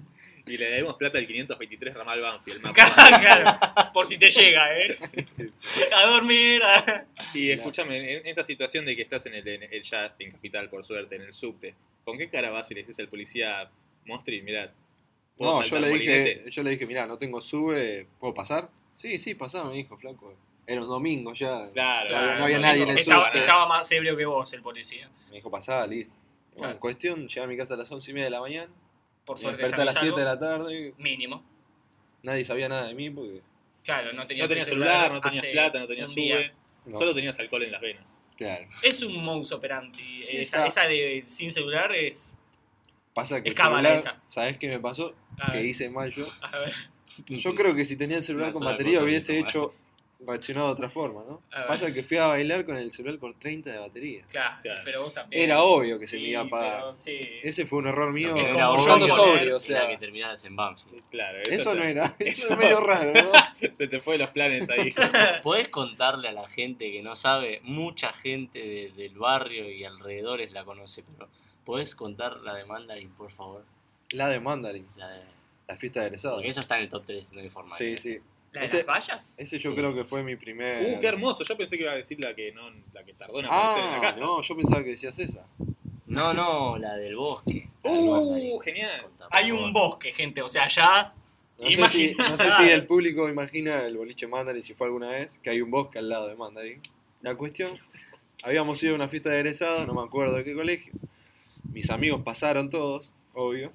Y le debemos plata al 523 Ramal Banfield. Claro, por si te llega, ¿eh? A dormir. Y escúchame, en esa situación de que estás en el ya en Capital, por suerte, en el subte, ¿con qué cara vas y le dices al policía, Mostri, mirá, ¿puedo No, saltar molinete? yo le dije, mirá, no tengo sube, ¿puedo pasar? Sí, sí, pasá, me dijo, flaco. Era un domingo ya. Claro, no había nadie en el estaba, subte. estaba más ebrio que vos el policía. Me dijo, pasá, listo. Bueno, Claro. en cuestión, llegué a mi casa a las 11 y media de la mañana, Por me suerte desperté a las sabes 7 de algo. la tarde, Mínimo. nadie sabía nada de mí porque, Claro, no tenías, No tenías el celular, no tenías hace plata, no tenías un día. sube, no, solo tenías alcohol en las venas. claro. Es un modus operandi. Esa- Esa de sin celular es. Pasa que Es el cábala celular, esa. ¿sabes qué me pasó? A Que ver, hice mal yo. a ver, Yo creo que si tenía el celular Una con sola batería cosa hubiese que hizo hecho reaccionado de otra forma, ¿no? A ver. Pasa que fui a bailar con el celular con 30 de batería. claro, Claro. pero vos también. Era obvio que se me Sí, iba a apagar. pero sí. Ese fue un error mío. Es Era como obvio yo ando poner- sobrio, o Era sea. que terminaras en Banfield. Claro, Eso no era, eso eso- es medio raro, ¿no? Se te fue de los planes ahí. ¿Podés contarle a la gente que no sabe? Mucha gente del barrio y alrededores la conoce, pero ¿podés contar la demanda y por favor? La de Mandarin, La de... la fiesta de egresados. Porque eso está en el top 3, no informal. Sí, sí. ¿La de Ese- las vallas? Ese yo Sí. creo que fue mi primer. Qué hermoso. Yo pensé que iba a decir la que tardó en aparecer en la Ah, casa. no, yo pensaba que decías esa. No, la del bosque. La del Mandarín. Genial. Contá, por Hay favor. un bosque, gente. O sea, ya. No sé, Imagina- no sé si el público imagina el boliche Mandarin, si fue alguna vez, que hay un bosque al lado de Mandarin. La cuestión, habíamos ido a una fiesta de egresados, no me acuerdo de qué colegio. Mis amigos pasaron todos, obvio,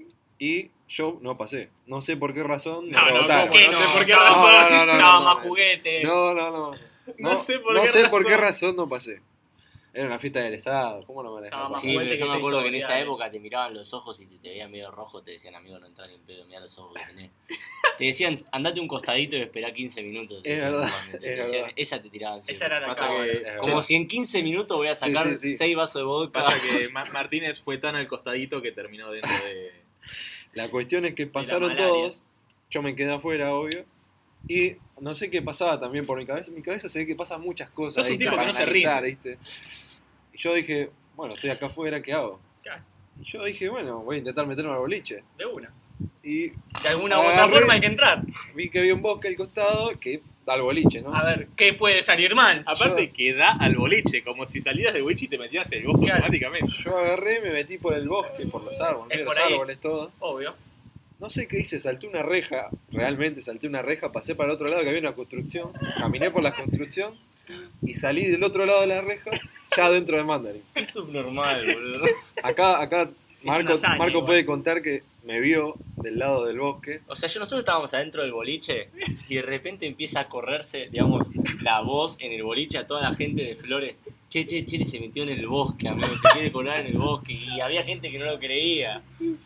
y yo no pasé. No sé por qué razón me No, no, rebotaron. ¿cómo? No sé por qué estaba- razón. No, no, no, Estaba no, más no. juguete. No. No sé por no qué sé por qué razón. razón no pasé. Era una fiesta de egresados, ¿cómo no me Estaba dejaron? más Sí, juguete pero que yo me esta acuerdo que en historia, esa época te miraban los ojos y te veían medio rojo, te decían, amigo, no entrar ni en pedo, mirá los ojos que tenés. Te decían, andate un costadito y esperá 15 minutos. te Es decían verdad, normalmente. Te es decían, verdad. esa te tiraban siempre. Esa era la Pasa cámara. que- Como si en 15 minutos voy a sacar Sí, sí, sí. 6 vasos de vodka. Pasa que Martínez fue tan al costadito que terminó dentro de... La cuestión es que pasaron malaria. todos, yo me quedé afuera, obvio, y no sé qué pasaba también por mi cabeza. En mi cabeza se ve que pasan muchas cosas. Sos un ¿viste? tipo que Para no se analizar, rinde. ¿viste? Y yo dije, bueno, estoy acá afuera, ¿qué hago? Claro. Y yo dije, bueno, voy a intentar meterme al boliche. De una. Y De alguna u otra Agarré. forma hay que entrar. vi que había un bosque al costado que da al boliche, ¿no? A ver, ¿qué puede salir mal? Aparte que da al boliche, como si salieras del boliche y te metías en el bosque Claro. automáticamente. Yo agarré, me metí por el bosque, por los árboles, Es vi por los ahí. árboles, todo. Obvio. No sé qué hice, salté una reja, realmente salté una reja, pasé para el otro lado que había una construcción, caminé por la construcción y salí del otro lado de la reja, ya dentro de Mandarin. Es subnormal, boludo. Acá una hazaña Marco igual. puede contar que me vio del lado del bosque. O sea, nosotros estábamos adentro del boliche y de repente empieza a correrse, digamos, la voz en el boliche a toda la gente de Flores. Che, se metió en el bosque, amigo, se quiere colar en el bosque. Y había gente que no lo creía.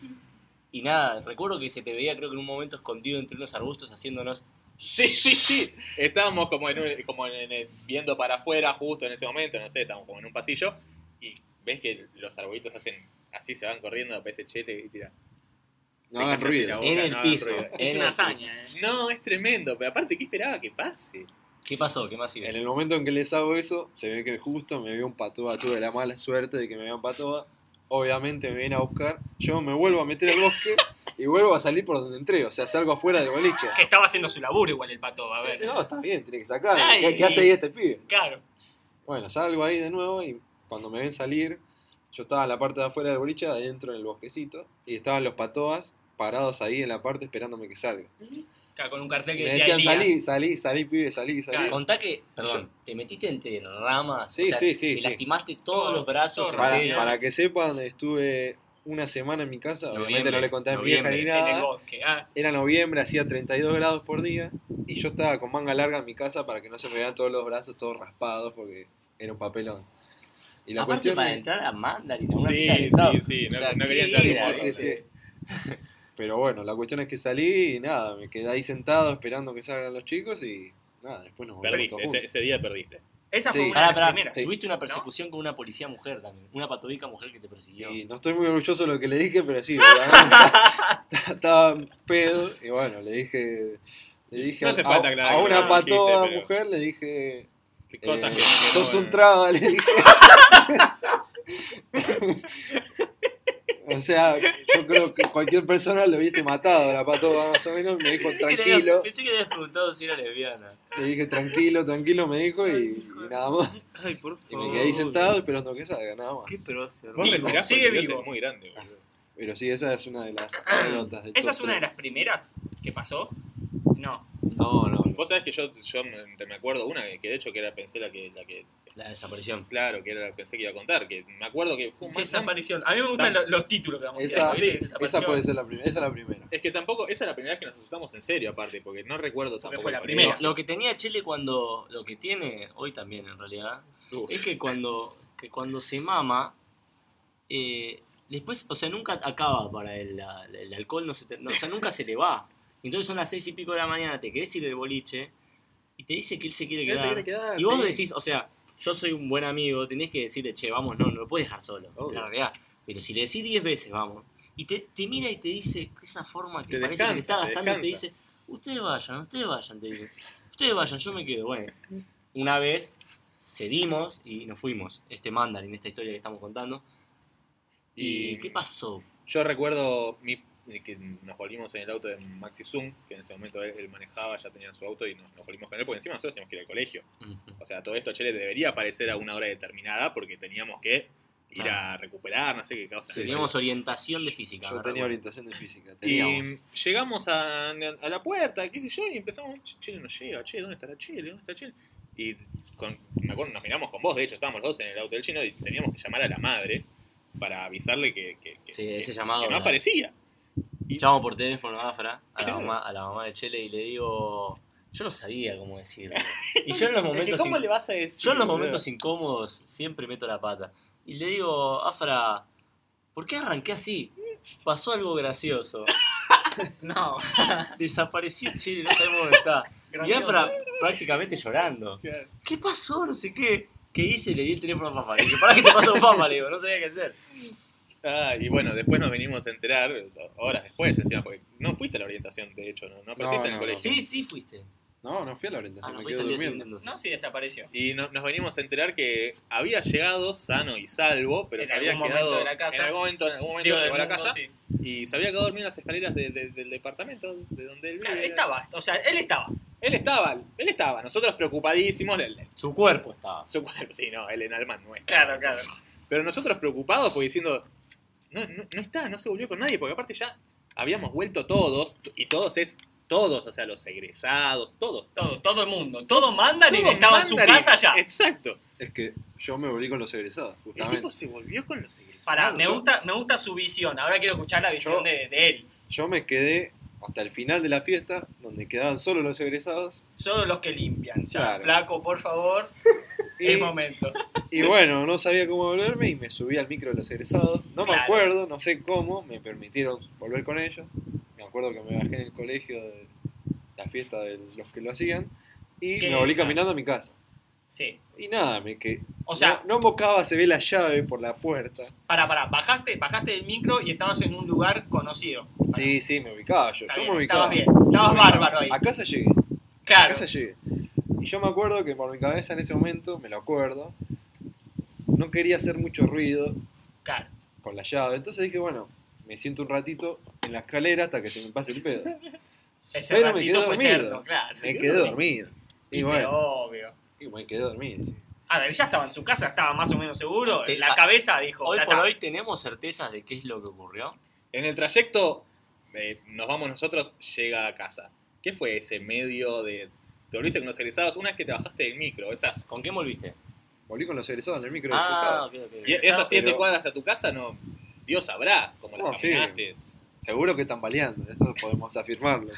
Y nada, recuerdo que se te veía, creo que en un momento escondido entre unos arbustos haciéndonos... Sí. Estábamos como viendo para afuera justo en ese momento, no sé, estábamos como en un pasillo y ves que los arbolitos hacen así, se van corriendo, aparece Chele y tira. No hagan Cállate ruido. la boca, En el no hagan piso. ruido. Es En una el hazaña, No, es tremendo, pero aparte, ¿qué esperaba que pase? ¿Qué pasó? ¿Qué más sigue? En el momento en que les hago eso, se ve que justo me vio un patoa, tuve la mala suerte de que me vean patoa. Obviamente me vienen a buscar, yo me vuelvo a meter al bosque y vuelvo a salir por donde entré, o sea, salgo afuera del boliche. Que estaba haciendo su laburo igual el pato, a ver. No, está bien, tiene que sacar. Ay, ¿Qué hace ahí este pibe? Claro. Bueno, salgo ahí de nuevo y cuando me ven salir, yo estaba en la parte de afuera del boliche, adentro en el bosquecito, y estaban los patoas parados ahí en la parte esperándome que salga. Claro, con un cartel Y que me decía decían, Elías. salí, pibe, salí. Claro. Contá que, perdón, te metiste entre ramas, Sí, o sea, sí, te sí. lastimaste todos los brazos Todo Para, enteros. para que sepan, estuve una semana en mi casa, obviamente no le conté a mi vieja ni En el nada. bosque. Ah, Era noviembre, hacía 32 grados por día, y yo estaba con manga larga en mi casa para que no se me vean todos los brazos todos raspados, porque era un papelón. Y la Aparte cuestión para es- entrar a Mandarin, a una Sí, fiesta de egresado. sí, O sea, no quería ¿qué entrar era solo, sí, eso? sí. Pero bueno, la cuestión es que salí y nada, me quedé ahí sentado esperando que salgan los chicos y nada, después nos volvimos Perdiste, todos juntos. ese día perdiste. esa fue Sí. una de las Pará, primeras. Sí. tuviste una persecución con una policía mujer también, una patovica mujer que te persiguió. Y no estoy muy orgulloso de lo que le dije, pero sí, verdaderamente estaba en pedo y bueno, le dije No hace falta aclarar a que una no patoa dijiste, pero- mujer, le dije, Qué cosas que sos no- un traba, le dije. O sea, yo creo que cualquier persona lo hubiese matado a la patoa más o menos, me dijo tranquilo, Pensé que le habías preguntado si era lesbiana. le dije tranquilo, me dijo y nada más. Ay, por Y me quedé ahí sentado esperando que salga, nada más. Qué prócer. Vos respirás Sigue porque vivo. es muy grande, boludo. Pero sí, esa es una de las anécdotas del ¿Esa top es una de 3. las primeras que pasó? No. No. Vos sabés que yo me acuerdo una que de hecho que era, pensé la que La desaparición. claro, que era la que pensé que iba a contar, que me acuerdo que fue un Desaparición. A mí me gustan los títulos que vamos a Esa, decir. sí, esa puede ser la primera. Esa es la primera. Es que tampoco, esa es la primera vez que nos asustamos en serio aparte, porque no recuerdo tampoco. fue la el primera. sonido. Lo que tenía Chele lo que tiene hoy también en realidad, Uf. es que cuando se mama, después, o sea, nunca acaba para él, el alcohol, o sea, nunca se le va. Entonces son las 6:00 de la mañana, te querés ir del boliche y te dice que él se quiere Él se quedar. quiere quedar, Y vos sí. decís, o sea, yo soy un buen amigo, tenés que decirle, che, vamos, no lo puedes dejar solo, Obvio. la realidad. Pero si le decís 10 veces, vamos, y te mira y te dice, esa forma que Te parece que te está descansa, te gastando, te descansa. dice, ustedes vayan, te dice. Ustedes vayan, yo me quedo. Bueno, una vez cedimos y nos fuimos. Mandarin, esta historia que estamos contando. ¿Y qué pasó? Yo recuerdo que nos volvimos en el auto de Maxi Zoom, que en ese momento él manejaba, ya tenía su auto y nos volvimos con él, porque encima nosotros teníamos que ir al colegio. O sea, todo esto a Chele debería aparecer a una hora determinada porque teníamos que ir a recuperar, no sé qué causa. Teníamos orientación de física. Yo me tenía recuerdo. orientación de física. Y Teníamos. llegamos a la puerta, qué sé yo, y empezamos, Chele no llega, che, ¿dónde estará Chele? ¿Dónde está Chele? Y me acuerdo, nos miramos con vos, de hecho, estábamos los dos en el auto del chino y teníamos que llamar a la madre para avisarle que Sí, ese llamado. no aparecía. Llamo por teléfono a Afra, Claro. a la mamá de Chele, y le digo. Yo no sabía cómo decirlo. Y yo en los momentos. ¿Cómo le vas a decir? Yo en los boludo? momentos incómodos siempre meto la pata. Y le digo, Afra, ¿por qué arranqué así? Pasó algo gracioso. No. Desapareció Chile, no sabemos dónde está. Y Gracioso. Afra prácticamente llorando. Claro. ¿Qué pasó? No sé qué. ¿Qué hice? Le di el teléfono a Fafa. Le dije, pará que te paso a Fafa, le digo, no sabía qué hacer. Y bueno, después nos venimos a enterar, horas después encima, porque no fuiste a la orientación, de hecho, no apareciste en el no. colegio. Sí, fuiste. No fui a la orientación, No me fuiste quedé al día durmiendo. siguiente. No, sí desapareció. Y nos venimos a enterar que había llegado sano y salvo, pero En se había algún quedado momento de la casa. en algún momento Digo, llegó a la del mundo, casa sí. y se había quedado dormido en las escaleras del departamento de donde él Claro, vive. estaba, o sea, él estaba. Él estaba, nosotros preocupadísimos, Su cuerpo estaba. su cuerpo, sí, no, él en alma no está. Claro, claro. Pero nosotros preocupados porque diciendo, no está, no se volvió con nadie, porque aparte ya habíamos vuelto todos, y todos, o sea, los egresados, todos. Todo el mundo. Todos mandan y Todos estaba en su mandan y- casa ya. Exacto. Es que yo me volví con los egresados, El justamente. tipo se volvió con los egresados. Pará, me gusta su visión. Ahora quiero escuchar la visión Yo- de él. Yo me quedé hasta el final de la fiesta, donde quedaban solo los egresados. Solo los que limpian. Ya, Claro. flaco, por favor. Y, Es momento. y bueno, no sabía cómo volverme y me subí al micro de los egresados. No me Claro. acuerdo, no sé cómo, me permitieron volver con ellos. Me acuerdo que me bajé en el colegio de la fiesta de los que lo hacían y ¿Qué? me volví caminando a mi casa. Sí. Y nada, que O sea, no embocaba, se ve la llave por la puerta. pará. Bajaste del micro y estabas en un lugar conocido. Sí, me ubicaba yo. Está Yo bien, me ubicaba. estabas bien. Estabas bárbaro ahí. A casa llegué. A Claro. casa llegué. Y yo me acuerdo que por mi cabeza en ese momento, me lo acuerdo, no quería hacer mucho ruido Claro. con la llave. Entonces dije, bueno, me siento un ratito en la escalera hasta que se me pase el pedo. Ese Pero me ratito quedé fue dormido. eterno, claro. Me quedé dormido. Y Pero bueno, obvio. y me quedé dormido. Sí. A ver, ya estaba en su casa, estaba más o menos seguro. Te- En la cabeza dijo, Hoy ya por está. hoy tenemos certezas de qué es lo que ocurrió. En el trayecto, nos vamos nosotros, llega a casa. ¿Qué fue ese medio de... Te volviste con los egresados una vez que te bajaste del micro? Esas, ¿Con qué volviste? Volví con los egresados en el micro de Ah, ok. y esas 7 pero- cuadras a tu casa, no... Dios sabrá cómo las No, sí. caminaste. Seguro que tambaleando, eso podemos afirmarlo.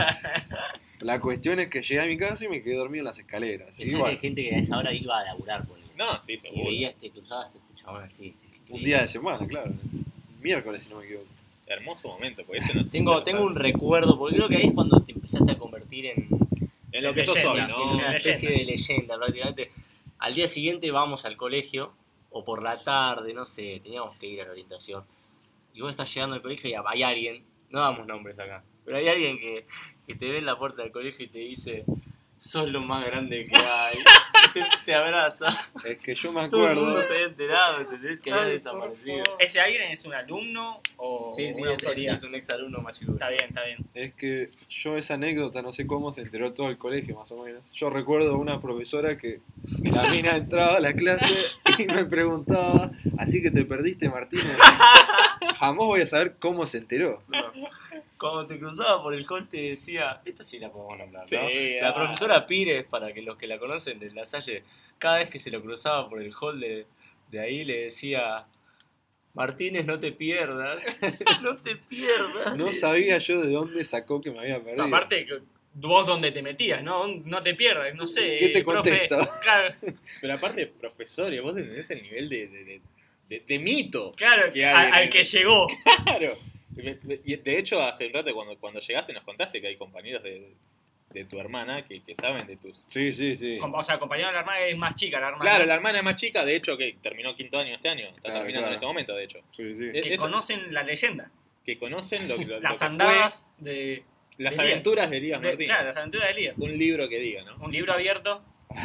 La cuestión es que llegué a mi casa y me quedé dormido en las escaleras. Y Pensá que hay bueno, gente que a esa hora iba a laburar por él. No, sí, Y seguro. veía cruzabas este chabón así. un día de semana, claro. Miércoles, si no me equivoco. Hermoso momento, porque eso no se Tengo puede un pasar. recuerdo, porque creo que ahí es cuando te empezaste a convertir En lo que sos hoy, leyenda, en ¿no? una leyenda. especie de leyenda prácticamente. Al día siguiente vamos al colegio, o por la tarde, no sé, teníamos que ir a la orientación. Y vos estás llegando al colegio y hay alguien, no damos nombres acá, pero hay alguien que te ve en la puerta del colegio y te dice, sos lo más grande que hay. Y te abraza. Es que yo me Todo el mundo acuerdo. se había enterado, ¿entendés? Que había Ay, desaparecido. por favor. ¿Ese alguien es un alumno o Sí, una es autoridad? un ex alumno más chico. Está bien, está bien. Es que yo esa anécdota, no sé cómo, se enteró todo el colegio más o menos. Yo recuerdo una profesora que la mina entraba a la clase y me preguntaba, así que te perdiste, Martínez. Jamás voy a saber cómo se enteró. No. Cuando te cruzaba por el hall te decía, esta sí la podemos nombrar, ¿no? Sí, La ah. profesora Pires, para que los que la conocen de La Salle, cada vez que se lo cruzaba por el hall de ahí le decía, Martínez, no te pierdas, no te pierdas. No sabía yo de dónde sacó que me había perdido. Aparte, vos donde te metías, ¿no? No te pierdas, no sé. ¿Qué te profe. contesto? Claro, Pero aparte, profesores, vos entendés el nivel de mito. claro, Que hay en al el- que llegó. Claro. Y de hecho, hace un rato cuando llegaste nos contaste que hay compañeros de tu hermana que saben de tus... Sí, sí, sí. O sea, compañero de la hermana es más chica, la hermana. Claro, la hermana es más chica, de hecho, que terminó quinto año este año. Está Claro, terminando claro. en este momento, de hecho. Sí, sí. Eh, Que eso- conocen la leyenda. Que conocen lo que Las fue andadas de. las Elías. aventuras de Elías Martínez. Claro, las aventuras de Elías. Un libro que diga, ¿no? Un libro abierto.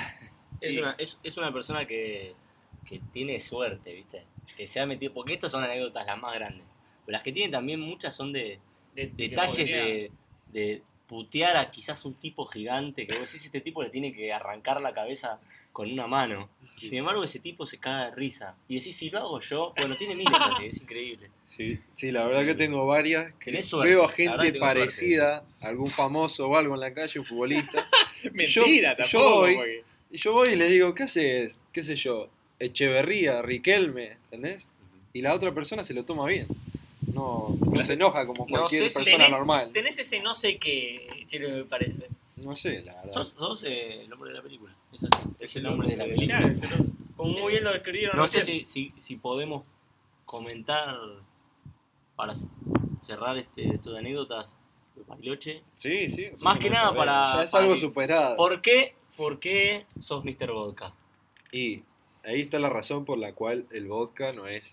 Es una persona que tiene suerte, ¿viste? Que se ha metido, porque estas son anécdotas las más grandes. Pero las que tiene también muchas son de detalles de putear a quizás un tipo gigante, que vos decís, este tipo le tiene que arrancar la cabeza con una mano. Sin embargo, ese tipo se caga de risa. Y decís, si lo hago yo, bueno, tiene miles así, es increíble. Sí, sí, la verdad que tengo varias. Que Tenés suerte, veo a la verdad que gente tengo parecida, algún famoso o algo en la calle, un futbolista. Mentira, yo tampoco. voy- porque- Y yo voy y le digo, ¿qué haces? ¿Qué sé yo? Echeverría, Riquelme, ¿entendés? Y la otra persona se lo toma bien. No se enoja como No cualquier sé si persona normal. Tenés ese no sé qué, Chile, me parece. No sé, la verdad. Sos el nombre de la película. Es así, es el nombre de la película. Mirá, como muy bien lo describieron. No sé recién. si podemos comentar para cerrar esto de anécdotas de Bariloche. Sí, sí. Más que nada para- Ya es para algo que- superado. ¿Por qué sos Mr. Vodka? Y ahí está la razón por la cual el vodka no es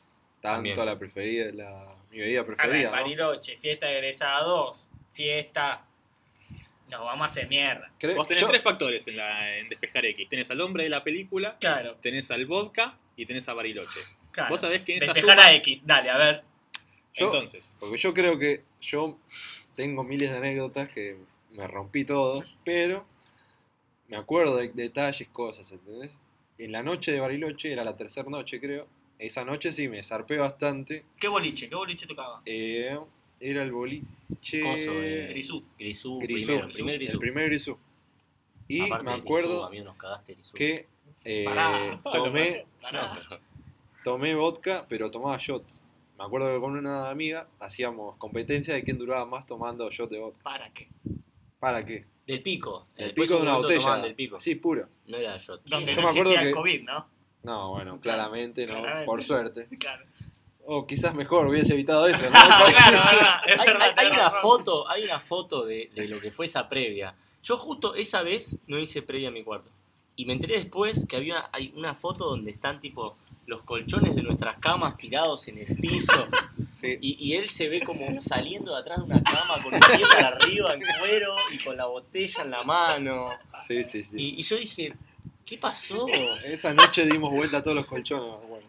También. Tanto mi bebida A ver, preferida, ¿no? Bariloche, fiesta de egresados, fiesta. Nos vamos a hacer mierda. Vos tenés 3 factores en Despejar X. Tenés al hombre de la película, Claro, tenés al vodka y tenés a Bariloche. claro. Vos sabés que en esa Despejar suma... a X, dale, a ver. Entonces, Porque yo creo que yo tengo miles de anécdotas que me rompí todo, pero me acuerdo de detalles, cosas, ¿entendés? En la noche de Bariloche, era la tercera noche creo, esa noche sí me zarpé bastante. ¿Qué boliche tocaba? Era el boliche Coso, Grisú. Grisú, Grisú, primer Grisú. el primer Grisú. Y Aparte me de acuerdo Grisú, a mí nos cagaste Grisú. que Pará. Pará. tomé vodka, pero tomaba shots. Me acuerdo que con una amiga hacíamos competencia de quién duraba más tomando shot de vodka. ¿Para qué? ¿Para qué? Del pico. El Después pico de un una momento botella. tomaban del pico. Sí, puro. No era shot. Donde Yo no me acuerdo existía el que- COVID, ¿no? No, bueno, Claro. claramente no, Claramente. por suerte. Claro. O quizás mejor hubiese evitado eso, ¿no? Claro, verdad. Es Hay, verdad, hay tenés una razón. foto de lo que fue esa previa. Yo justo esa vez no hice previa en mi cuarto. Y me enteré después que hay una foto donde están tipo los colchones de nuestras camas tirados en el piso. Sí. Y él se ve como saliendo de atrás de una cama con el pie para arriba en cuero y con la botella en la mano. Sí, sí, sí. Y yo dije, ¿qué pasó? Esa noche dimos vuelta a todos los colchones. Bueno,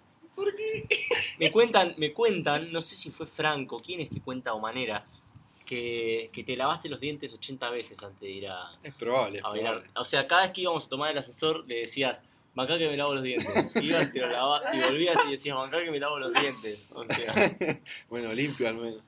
Me cuentan, no sé si fue Franco, quién es que cuenta o Manera, que te lavaste los dientes 80 veces antes de ir a es probable, es bailar. probable. O sea, cada vez que íbamos a tomar el ascensor le decías, bancá que me lavo los dientes. Ibas, te lo lavabas y volvías y decías, bancá que me lavo los dientes. O sea, Bueno, limpio al menos.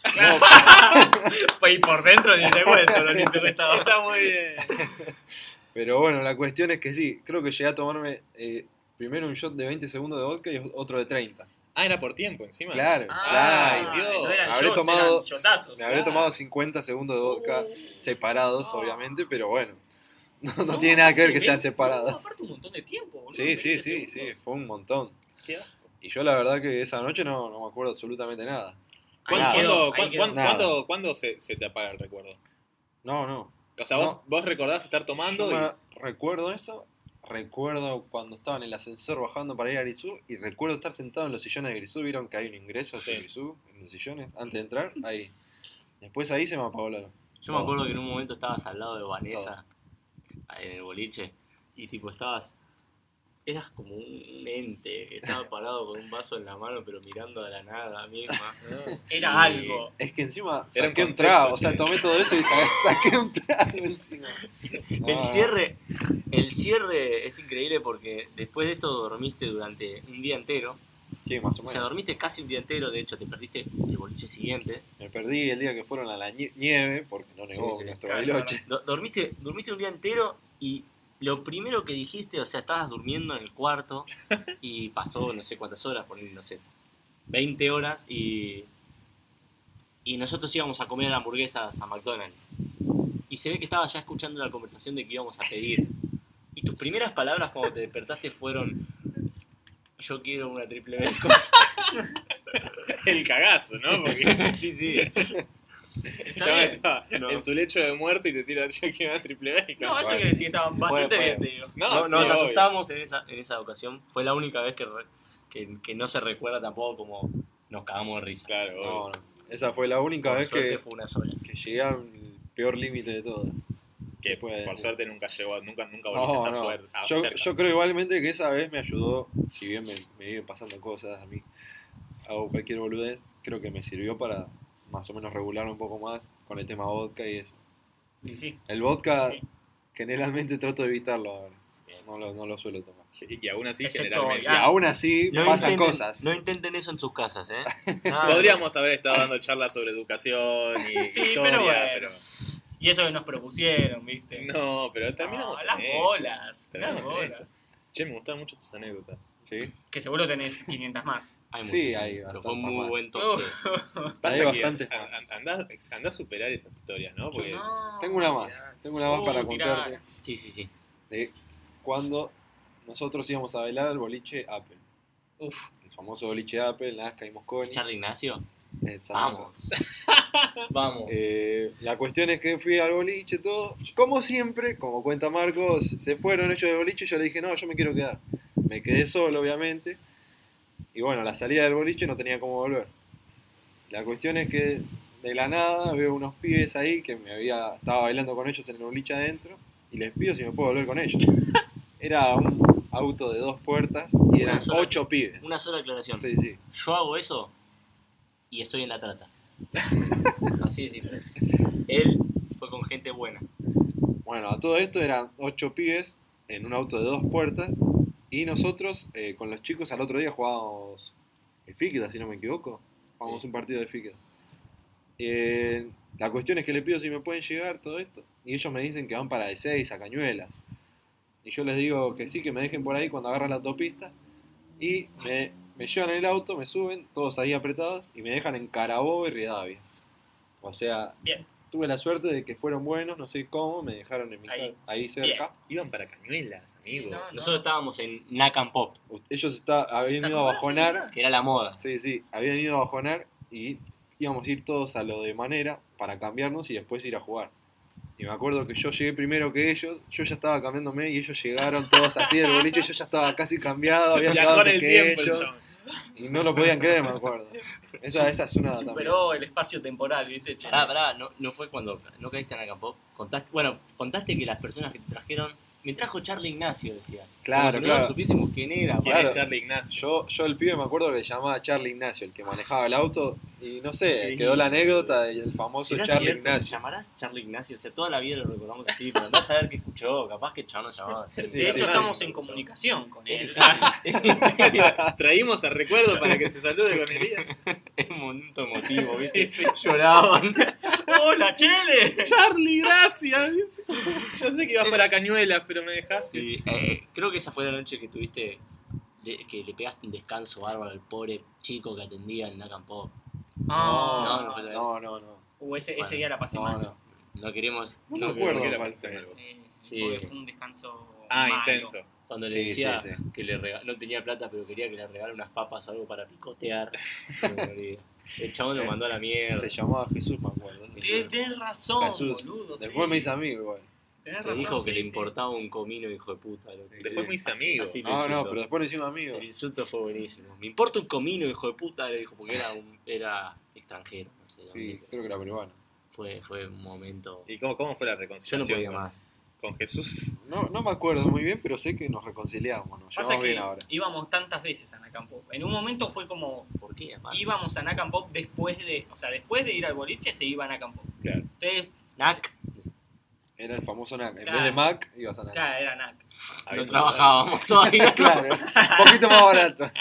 Pues y por dentro ni te cuento lo lindo que estaba. está muy bien. Pero bueno, la cuestión es que sí, creo que llegué a tomarme primero un shot de 20 segundos de vodka y otro de 30. Ah, era por tiempo encima. Claro, Ah, claro. Dios. no eran Me habré shots, tomado- eran shotazos. Me habré tomado 50 segundos de vodka separados, obviamente, pero bueno. No tiene nada que ver que sean separados. Aparte un montón de tiempo, boludo. Sí, 20 sí, sí, sí, segundos. fue un montón. Qué asco. Y yo la verdad que esa noche no me acuerdo absolutamente nada. Ahí Nada. quedó, ¿Cuándo, ahí quedó. Nada. cuándo se te apaga el recuerdo? No. O sea, No. vos recordás estar tomando Yo y... me recuerdo eso, recuerdo cuando estaba en el ascensor bajando para ir a Grisú y recuerdo estar sentado en los sillones de Grisú, vieron que hay un ingreso hacia Sí. Grisú, en los sillones, antes de entrar, ahí. Después ahí se me apagó la luz. yo me acuerdo que en un momento estabas al lado de Vanessa, en el boliche, y tipo eras como un ente que estaba parado con un vaso en la mano pero mirando a la nada misma. Era Y- algo. Es que encima Era un saqué un concepto, trago, o sea, sí. tomé todo eso y saqué un trago encima. El cierre es increíble porque después de esto dormiste durante un día entero. Sí, más o O sea, menos. dormiste casi un día entero, de hecho te perdiste el boliche siguiente. Me perdí el día que fueron a la nieve, porque no nevó Sí, sí, nuestro claro, Bariloche. Dormiste un día entero y lo primero que dijiste, o sea, estabas durmiendo en el cuarto y pasó no sé cuántas horas, no sé, 20 horas y nosotros íbamos a comer hamburguesas a McDonald's. Y se ve que estabas ya escuchando la conversación de que íbamos a pedir. Y tus primeras palabras cuando te despertaste fueron, yo quiero una triple bacon. El cagazo, ¿no? Porque Sí, sí. el chaval bien. estaba No. en su lecho de muerte y te tira yo quiero una triple bacon. No, eso Bueno. quiere decir que estaban bastante Fue- bien, te digo. No, Nos sí, obvio. asustamos en esa ocasión. Fue la única vez que no se recuerda tampoco como nos cagamos de risa. Claro, obvio. No, no. Esa fue la única Por vez suerte que fue una sola. llegué al peor límite de todas. Que Puede por ser. suerte nunca llegó, nunca volviste a No, estar no. cerca. Yo creo igualmente que esa vez me ayudó, si bien me viven pasando cosas a mí, hago cualquier boludez, creo que me sirvió para más o menos regular un poco más con el tema vodka y eso. Y sí. El vodka Sí. generalmente trato de evitarlo ahora, Bien. no lo suelo tomar. Y aún así, Excepto generalmente. Y Ah, aún así pasan cosas. No intenten eso en sus casas, ¿eh? Nada, Podríamos haber estado dando charlas sobre educación y Sí, historia, pero bueno. pero... Y eso que nos propusieron, ¿viste? No, pero terminamos No, en las esto. bolas. Terminamos Las en bolas. esto. Che, me gustaron mucho tus anécdotas. ¿Sí? Que seguro tenés 500 más. hay Sí, mucho, hay pero fue un bastantes muy más. buen top. Pasa Hay que bastantes a- más. andá a superar esas historias, ¿no? Porque No, Tengo una más para tirá. contarte Sí, sí, sí. de cuando nosotros íbamos a bailar al boliche Apple. Uf, El famoso boliche Apple, Nazca y Mosconi. Charlie Ignacio, en San Marcos. vamos. Vamos. La cuestión es que fui al boliche, todo. Como siempre, como cuenta Marcos, se fueron ellos del boliche y yo le dije, no, yo me quiero quedar. Me quedé solo, obviamente. Y bueno, la salida del boliche no tenía cómo volver. La cuestión es que de la nada veo unos pibes ahí que estaba bailando con ellos en el boliche adentro y les pido si me puedo volver con ellos. Era un auto de 2 puertas y eran Una sola- 8 pibes. Una sola aclaración. Sí, sí. Yo hago eso y estoy en la trata. Así de simple. Él fue con gente buena. Bueno, a todo esto eran 8 pibes en un auto de 2 puertas y nosotros con los chicos al otro día jugábamos el Fíqueda, si no me equivoco. Jugábamos Sí. un partido de Fíqueda. La cuestión es que le pido si me pueden llegar todo esto y ellos me dicen que van para de 6 a Cañuelas. Y yo les digo que sí, que me dejen por ahí cuando agarran la autopista y me llevan en el auto, me suben, todos ahí apretados y me dejan en Carabobo y Rivadavia. O sea, Bien. tuve la suerte de que fueron buenos, no sé cómo, me dejaron en mi Ahí. casa, ahí cerca. Iban para Cañuelas, amigo. Sí, no. Nosotros estábamos en Nacan Pop, Ellos habían ido a bajonar, que era la moda. sí, habían ido a bajonar y íbamos a ir todos a lo de Manera para cambiarnos y después ir a jugar. Y me acuerdo que yo llegué primero que ellos, yo ya estaba cambiándome y ellos llegaron todos así del boliche, yo ya estaba casi cambiado, había llegado Viajó en antes el que tiempo el ellos chabón. y no lo podían creer, me acuerdo. Esa es una también. Superó el espacio temporal, ¿viste? Che. Pará, no fue cuando no caíste en Nacan Pop. Contaste que las personas que te trajeron. Me trajo Charlie Ignacio, decías. Claro, Como si claro. no supiésemos quién era. ¿Quién Claro. es Charlie Ignacio? Yo el pibe me acuerdo que le llamaba Charlie Ignacio, el que manejaba el auto, y no sé, Sí. quedó la anécdota del famoso ¿Será Charlie cierto? ¿Se Ignacio. llamarás Charlie Ignacio? O sea, toda la vida lo recordamos así, pero andás a ver qué escuchó. Capaz que el chabón lo llamaba así. De hecho, sí, estamos sí. en comunicación con él. Traímos a recuerdo para que se salude con Elías. Es un momento emotivo, ¿viste? Sí, Lloraban. ¡Hola, Chele! Charlie, gracias. Yo sé que ibas para Cañuelas, pero me dejaste. Sí, creo que esa fue la noche que tuviste, que le pegaste un descanso bárbaro al pobre chico que atendía en Nacan Pop. Ah, No. ese Bueno, día la pasé No, mal. no. No queremos. No no, me acuerdo ¿Qué le cuál pasaste fue. algo? Sí. Porque fue un descanso Ah, malo. intenso. Cuando le Sí, decía sí. que no tenía plata, pero quería que le regale unas papas o algo para picotear. Me moría. El chabón lo mandó a la mierda. Se llamaba Jesús, me acuerdo. Tenés razón, Jesús. boludo. Después sí. me hice amigo, igual. Tenés Le razón, dijo que sí, le sí. importaba un comino, hijo de puta. Lo que- Sí, Después me hice amigo. así. No, no, pero después nos hicimos amigos. El insulto fue buenísimo. Me importa un comino, hijo de puta, le dijo, porque era extranjero. No sé Sí, dónde. creo que era peruano. Fue un momento. ¿Y cómo fue la Yo reconciliación? no podía más. Con Jesús. No me acuerdo muy bien, pero sé que nos reconciliamos, nos Pasa llevamos que bien ahora. íbamos tantas veces a Nacan Pop. En un momento fue como, ¿Por qué? Además, íbamos a Nacan Pop después de ir al boliche se iba a Nacan Pop. Claro. Entonces, NAC, Era el famoso NAC. En Claro. vez de Mac, ibas a NAC. claro, era NAC. no trabajábamos todavía. Claro, un poquito más barato.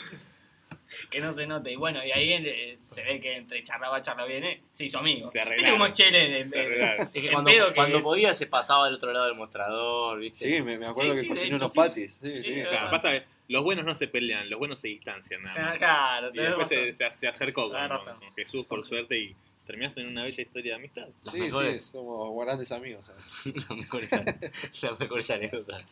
Que no se note. Y bueno, y ahí se ve que entre charla viene, se hizo amigo. Se ¿Viste arreglaron. como Chele? Se arreglaron. Es que El cuando, pedo que cuando es. podía se pasaba del otro lado del mostrador, ¿viste? Sí, me acuerdo Sí, que sí, de cocinó hecho, unos sí. patis. Sí, Sí, sí. es Claro, pasa que los buenos no se pelean, los buenos se distancian nada más. Claro, Y tenés después razón. se acercó Tenés con razón. Jesús, por suerte, y terminaste en una bella historia de amistad. Las Sí, mejores. sí, somos grandes amigos. ¿sabes? las mejores anécdotas.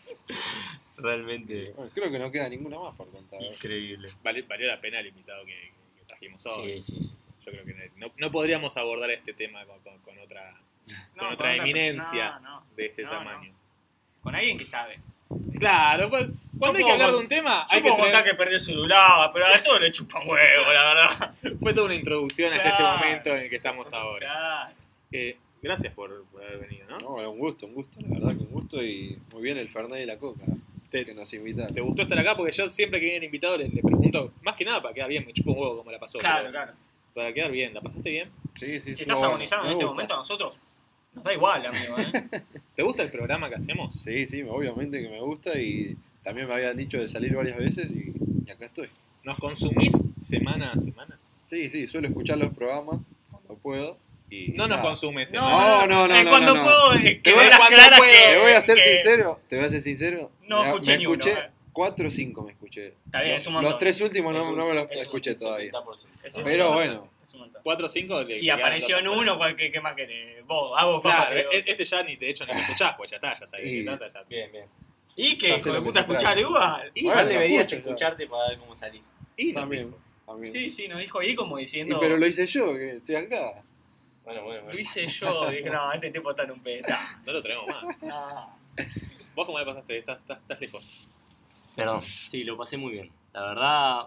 Realmente Bueno, creo que no queda ninguna más por contar. increíble. Valió la pena el invitado que trajimos hoy. Sí. Yo creo que no podríamos abordar este tema con otra No, otra con eminencia no. de este No, tamaño. Con alguien que sabe. Claro, pues, cuando hay que puedo hablar de con- un tema, Yo hay que puedo contar traer- que perdió el celular, pero a todo le chupa un huevo, la verdad. fue toda una introducción hasta Claro. este momento en el que estamos ahora. Claro. Gracias por haber venido, ¿no? No, un gusto, la verdad que un gusto y muy bien el Fernet y la Coca Te- que nos invitaron. ¿Te gustó estar acá? Porque yo siempre que viene invitado le pregunto, más que nada para quedar bien, me chupo un huevo como la pasó. Claro, pero claro. Para quedar bien, ¿la pasaste bien? Sí, sí. Si estuvo estás bueno, agonizando en me este gusta. momento, a nosotros nos da igual, amigo. ¿Te gusta el programa que hacemos? Sí, sí, obviamente que me gusta y también me habían dicho de salir varias veces y acá estoy. ¿Nos consumís semana a semana? Sí, suelo escuchar los programas cuando puedo. Y No nos nada. consumes No, semana. Cuando no. puedo, Te que voy veas cuando claras puedo. que... Te voy a ser que- sincero. No me escuché ni uno, escuché eh. 4 o 5 me escuché. Está bien, es un montón. Los 3 últimos no Es un- me los es un escuché todavía. 70%. Es un Pero montón. bueno. Es un montón. 4 o 5 Y apareció en uno, ¿qué más querés? Vos, papá. Claro, pero- este ya de hecho ni lo escuchás, pues ya está, ya sabés de Y- qué trata, ya. Bien. Y que, Ya hijo sé de lo que puta, se trata. escuchar igual. Y Igual bueno, deberías escucho, escucharte para ver cómo salís. Y nos También. dijo. Sí, nos dijo ahí como Y, diciendo... pero lo hice yo, que estoy acá. Bueno. Lo hice yo, dije, no, este tipo está en un pedestal. No lo traemos más. No. ¿Vos cómo le pasaste? Estás lejos. Perdón. Sí, lo pasé muy bien. La verdad,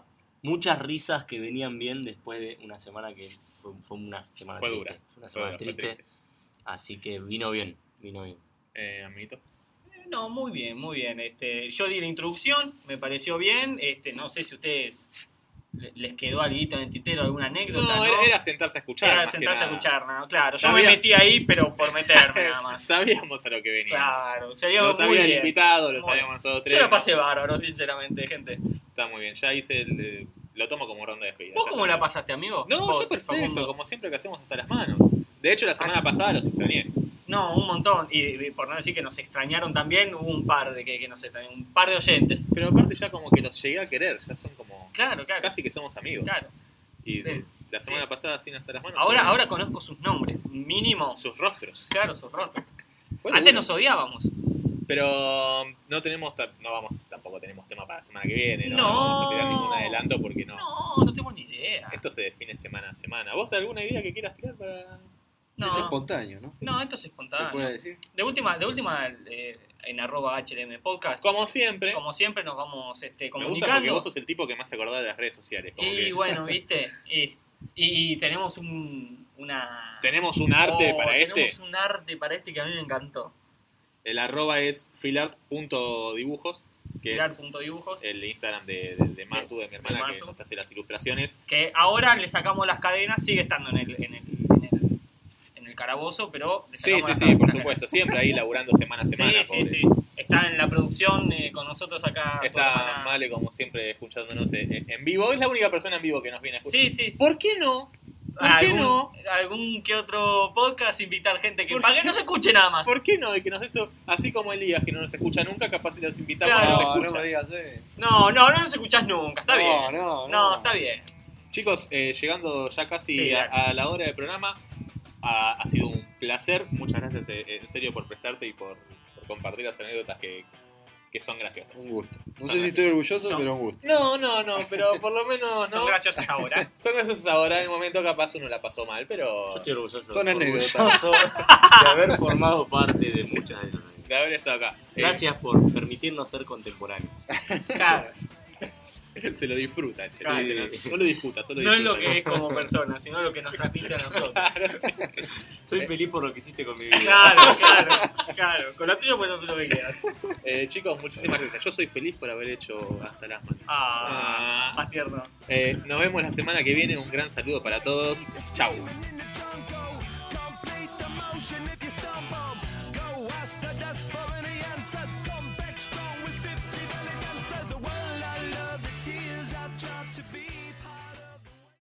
muchas risas que venían bien después de una semana que fue una semana Fue triste. dura. Fue una semana Fue triste, así que vino bien. Amiguito. No, muy bien, muy bien. Yo di la introducción, me pareció bien. No sé si a ustedes les quedó algo en el tintero, alguna anécdota. No, era sentarse a escuchar. Era más que sentarse a nada. escuchar, ¿no? Claro, yo Sabía- me metí ahí, pero por meterme nada más. Sabíamos a lo que veníamos. Claro, sería Lo muy sabía el bien. invitado, lo Muy sabíamos nosotros tres. Yo la pasé bárbaro, sinceramente, gente. Está muy bien. Ya hice lo tomo como ronda de despedida. ¿Vos Ya cómo está. la pasaste, amigo? No, ¿Vos, yo perfecto, Facundo? como siempre que hacemos hasta las manos. De hecho, la semana pasada los extrañé. No, un montón. Y por no decir que nos extrañaron también, hubo un par de que nos extrañaron, un par de oyentes. Pero aparte ya como que los llegué a querer, ya son como... Claro. Casi que somos amigos. Claro. Y Sí. la semana pasada sin hasta las manos. Ahora conozco sus nombres, mínimo. Sus rostros. Claro, sus rostros. Fue Antes duro. nos odiábamos. Pero tampoco tenemos tema para la semana que viene, ¿no? No. No vamos a tirar ningún adelanto porque no. No tengo ni idea. Esto se define semana a semana. ¿Vos alguna idea que quieras tirar para...? No, Es espontáneo, ¿no? no, esto es ¿Se espontáneo. puede decir? De última en @HLM Podcast. Como siempre. Como siempre nos vamos Me gusta porque comunicando. vos sos el tipo que más se acordás de las redes sociales. Como Y que bueno, viste. Y tenemos una... tenemos un arte para Tenemos un arte para que a mí me encantó. El @ es filart.dibujos, que es Pilar.dibujos. el Instagram de Martu, de mi hermana, De que Martu. nos hace las ilustraciones. Que ahora le sacamos las cadenas, sigue estando en el calabozo, pero le Sí, sacamos las por cadenas. supuesto. Siempre ahí laburando semana a semana. Sí, pobre. sí. Está en la producción con nosotros acá. tu Está hermana. Male, como siempre, escuchándonos en vivo. Es la única persona en vivo que nos viene a escuchar. Sí. ¿Por qué no? ¿Por qué no? Algún que otro podcast, invitar gente que ¿Por para qué? que no se escuche nada más. ¿Por qué no? Y que nos eso, así como Elías, que no nos escucha nunca, capaz si los invitamos Claro. no No, se no escucha. me digas No nos escuchás nunca, está bien. No, Está bien. Chicos, llegando ya casi Sí, a la hora del programa, ha sido un placer. Muchas gracias en serio por prestarte y por compartir las anécdotas que son graciosas. Un gusto. No Son sé si estoy orgulloso, Son- pero un gusto. No, pero por lo menos Son no. graciosas ahora. Son graciosas ahora, en el momento capaz uno la pasó mal, pero Yo estoy orgulloso. Son anécdotas. orgulloso de haber formado parte de muchas de esas anécdotas. de haber estado acá. Gracias por permitirnos ser contemporáneos. Claro. Se lo disfruta, che. Claro. No lo discuta, solo No es disfruta. lo que es como persona, sino lo que nos transmite a nosotros. Claro, sí. Soy feliz por lo que hiciste con mi vida. Claro. Con lo tuyo puedes hacer lo que quieras. Chicos, muchísimas gracias. Yo soy feliz por haber hecho hasta las manos. Más tierno. Nos vemos la semana que viene. Un gran saludo para todos. Chau.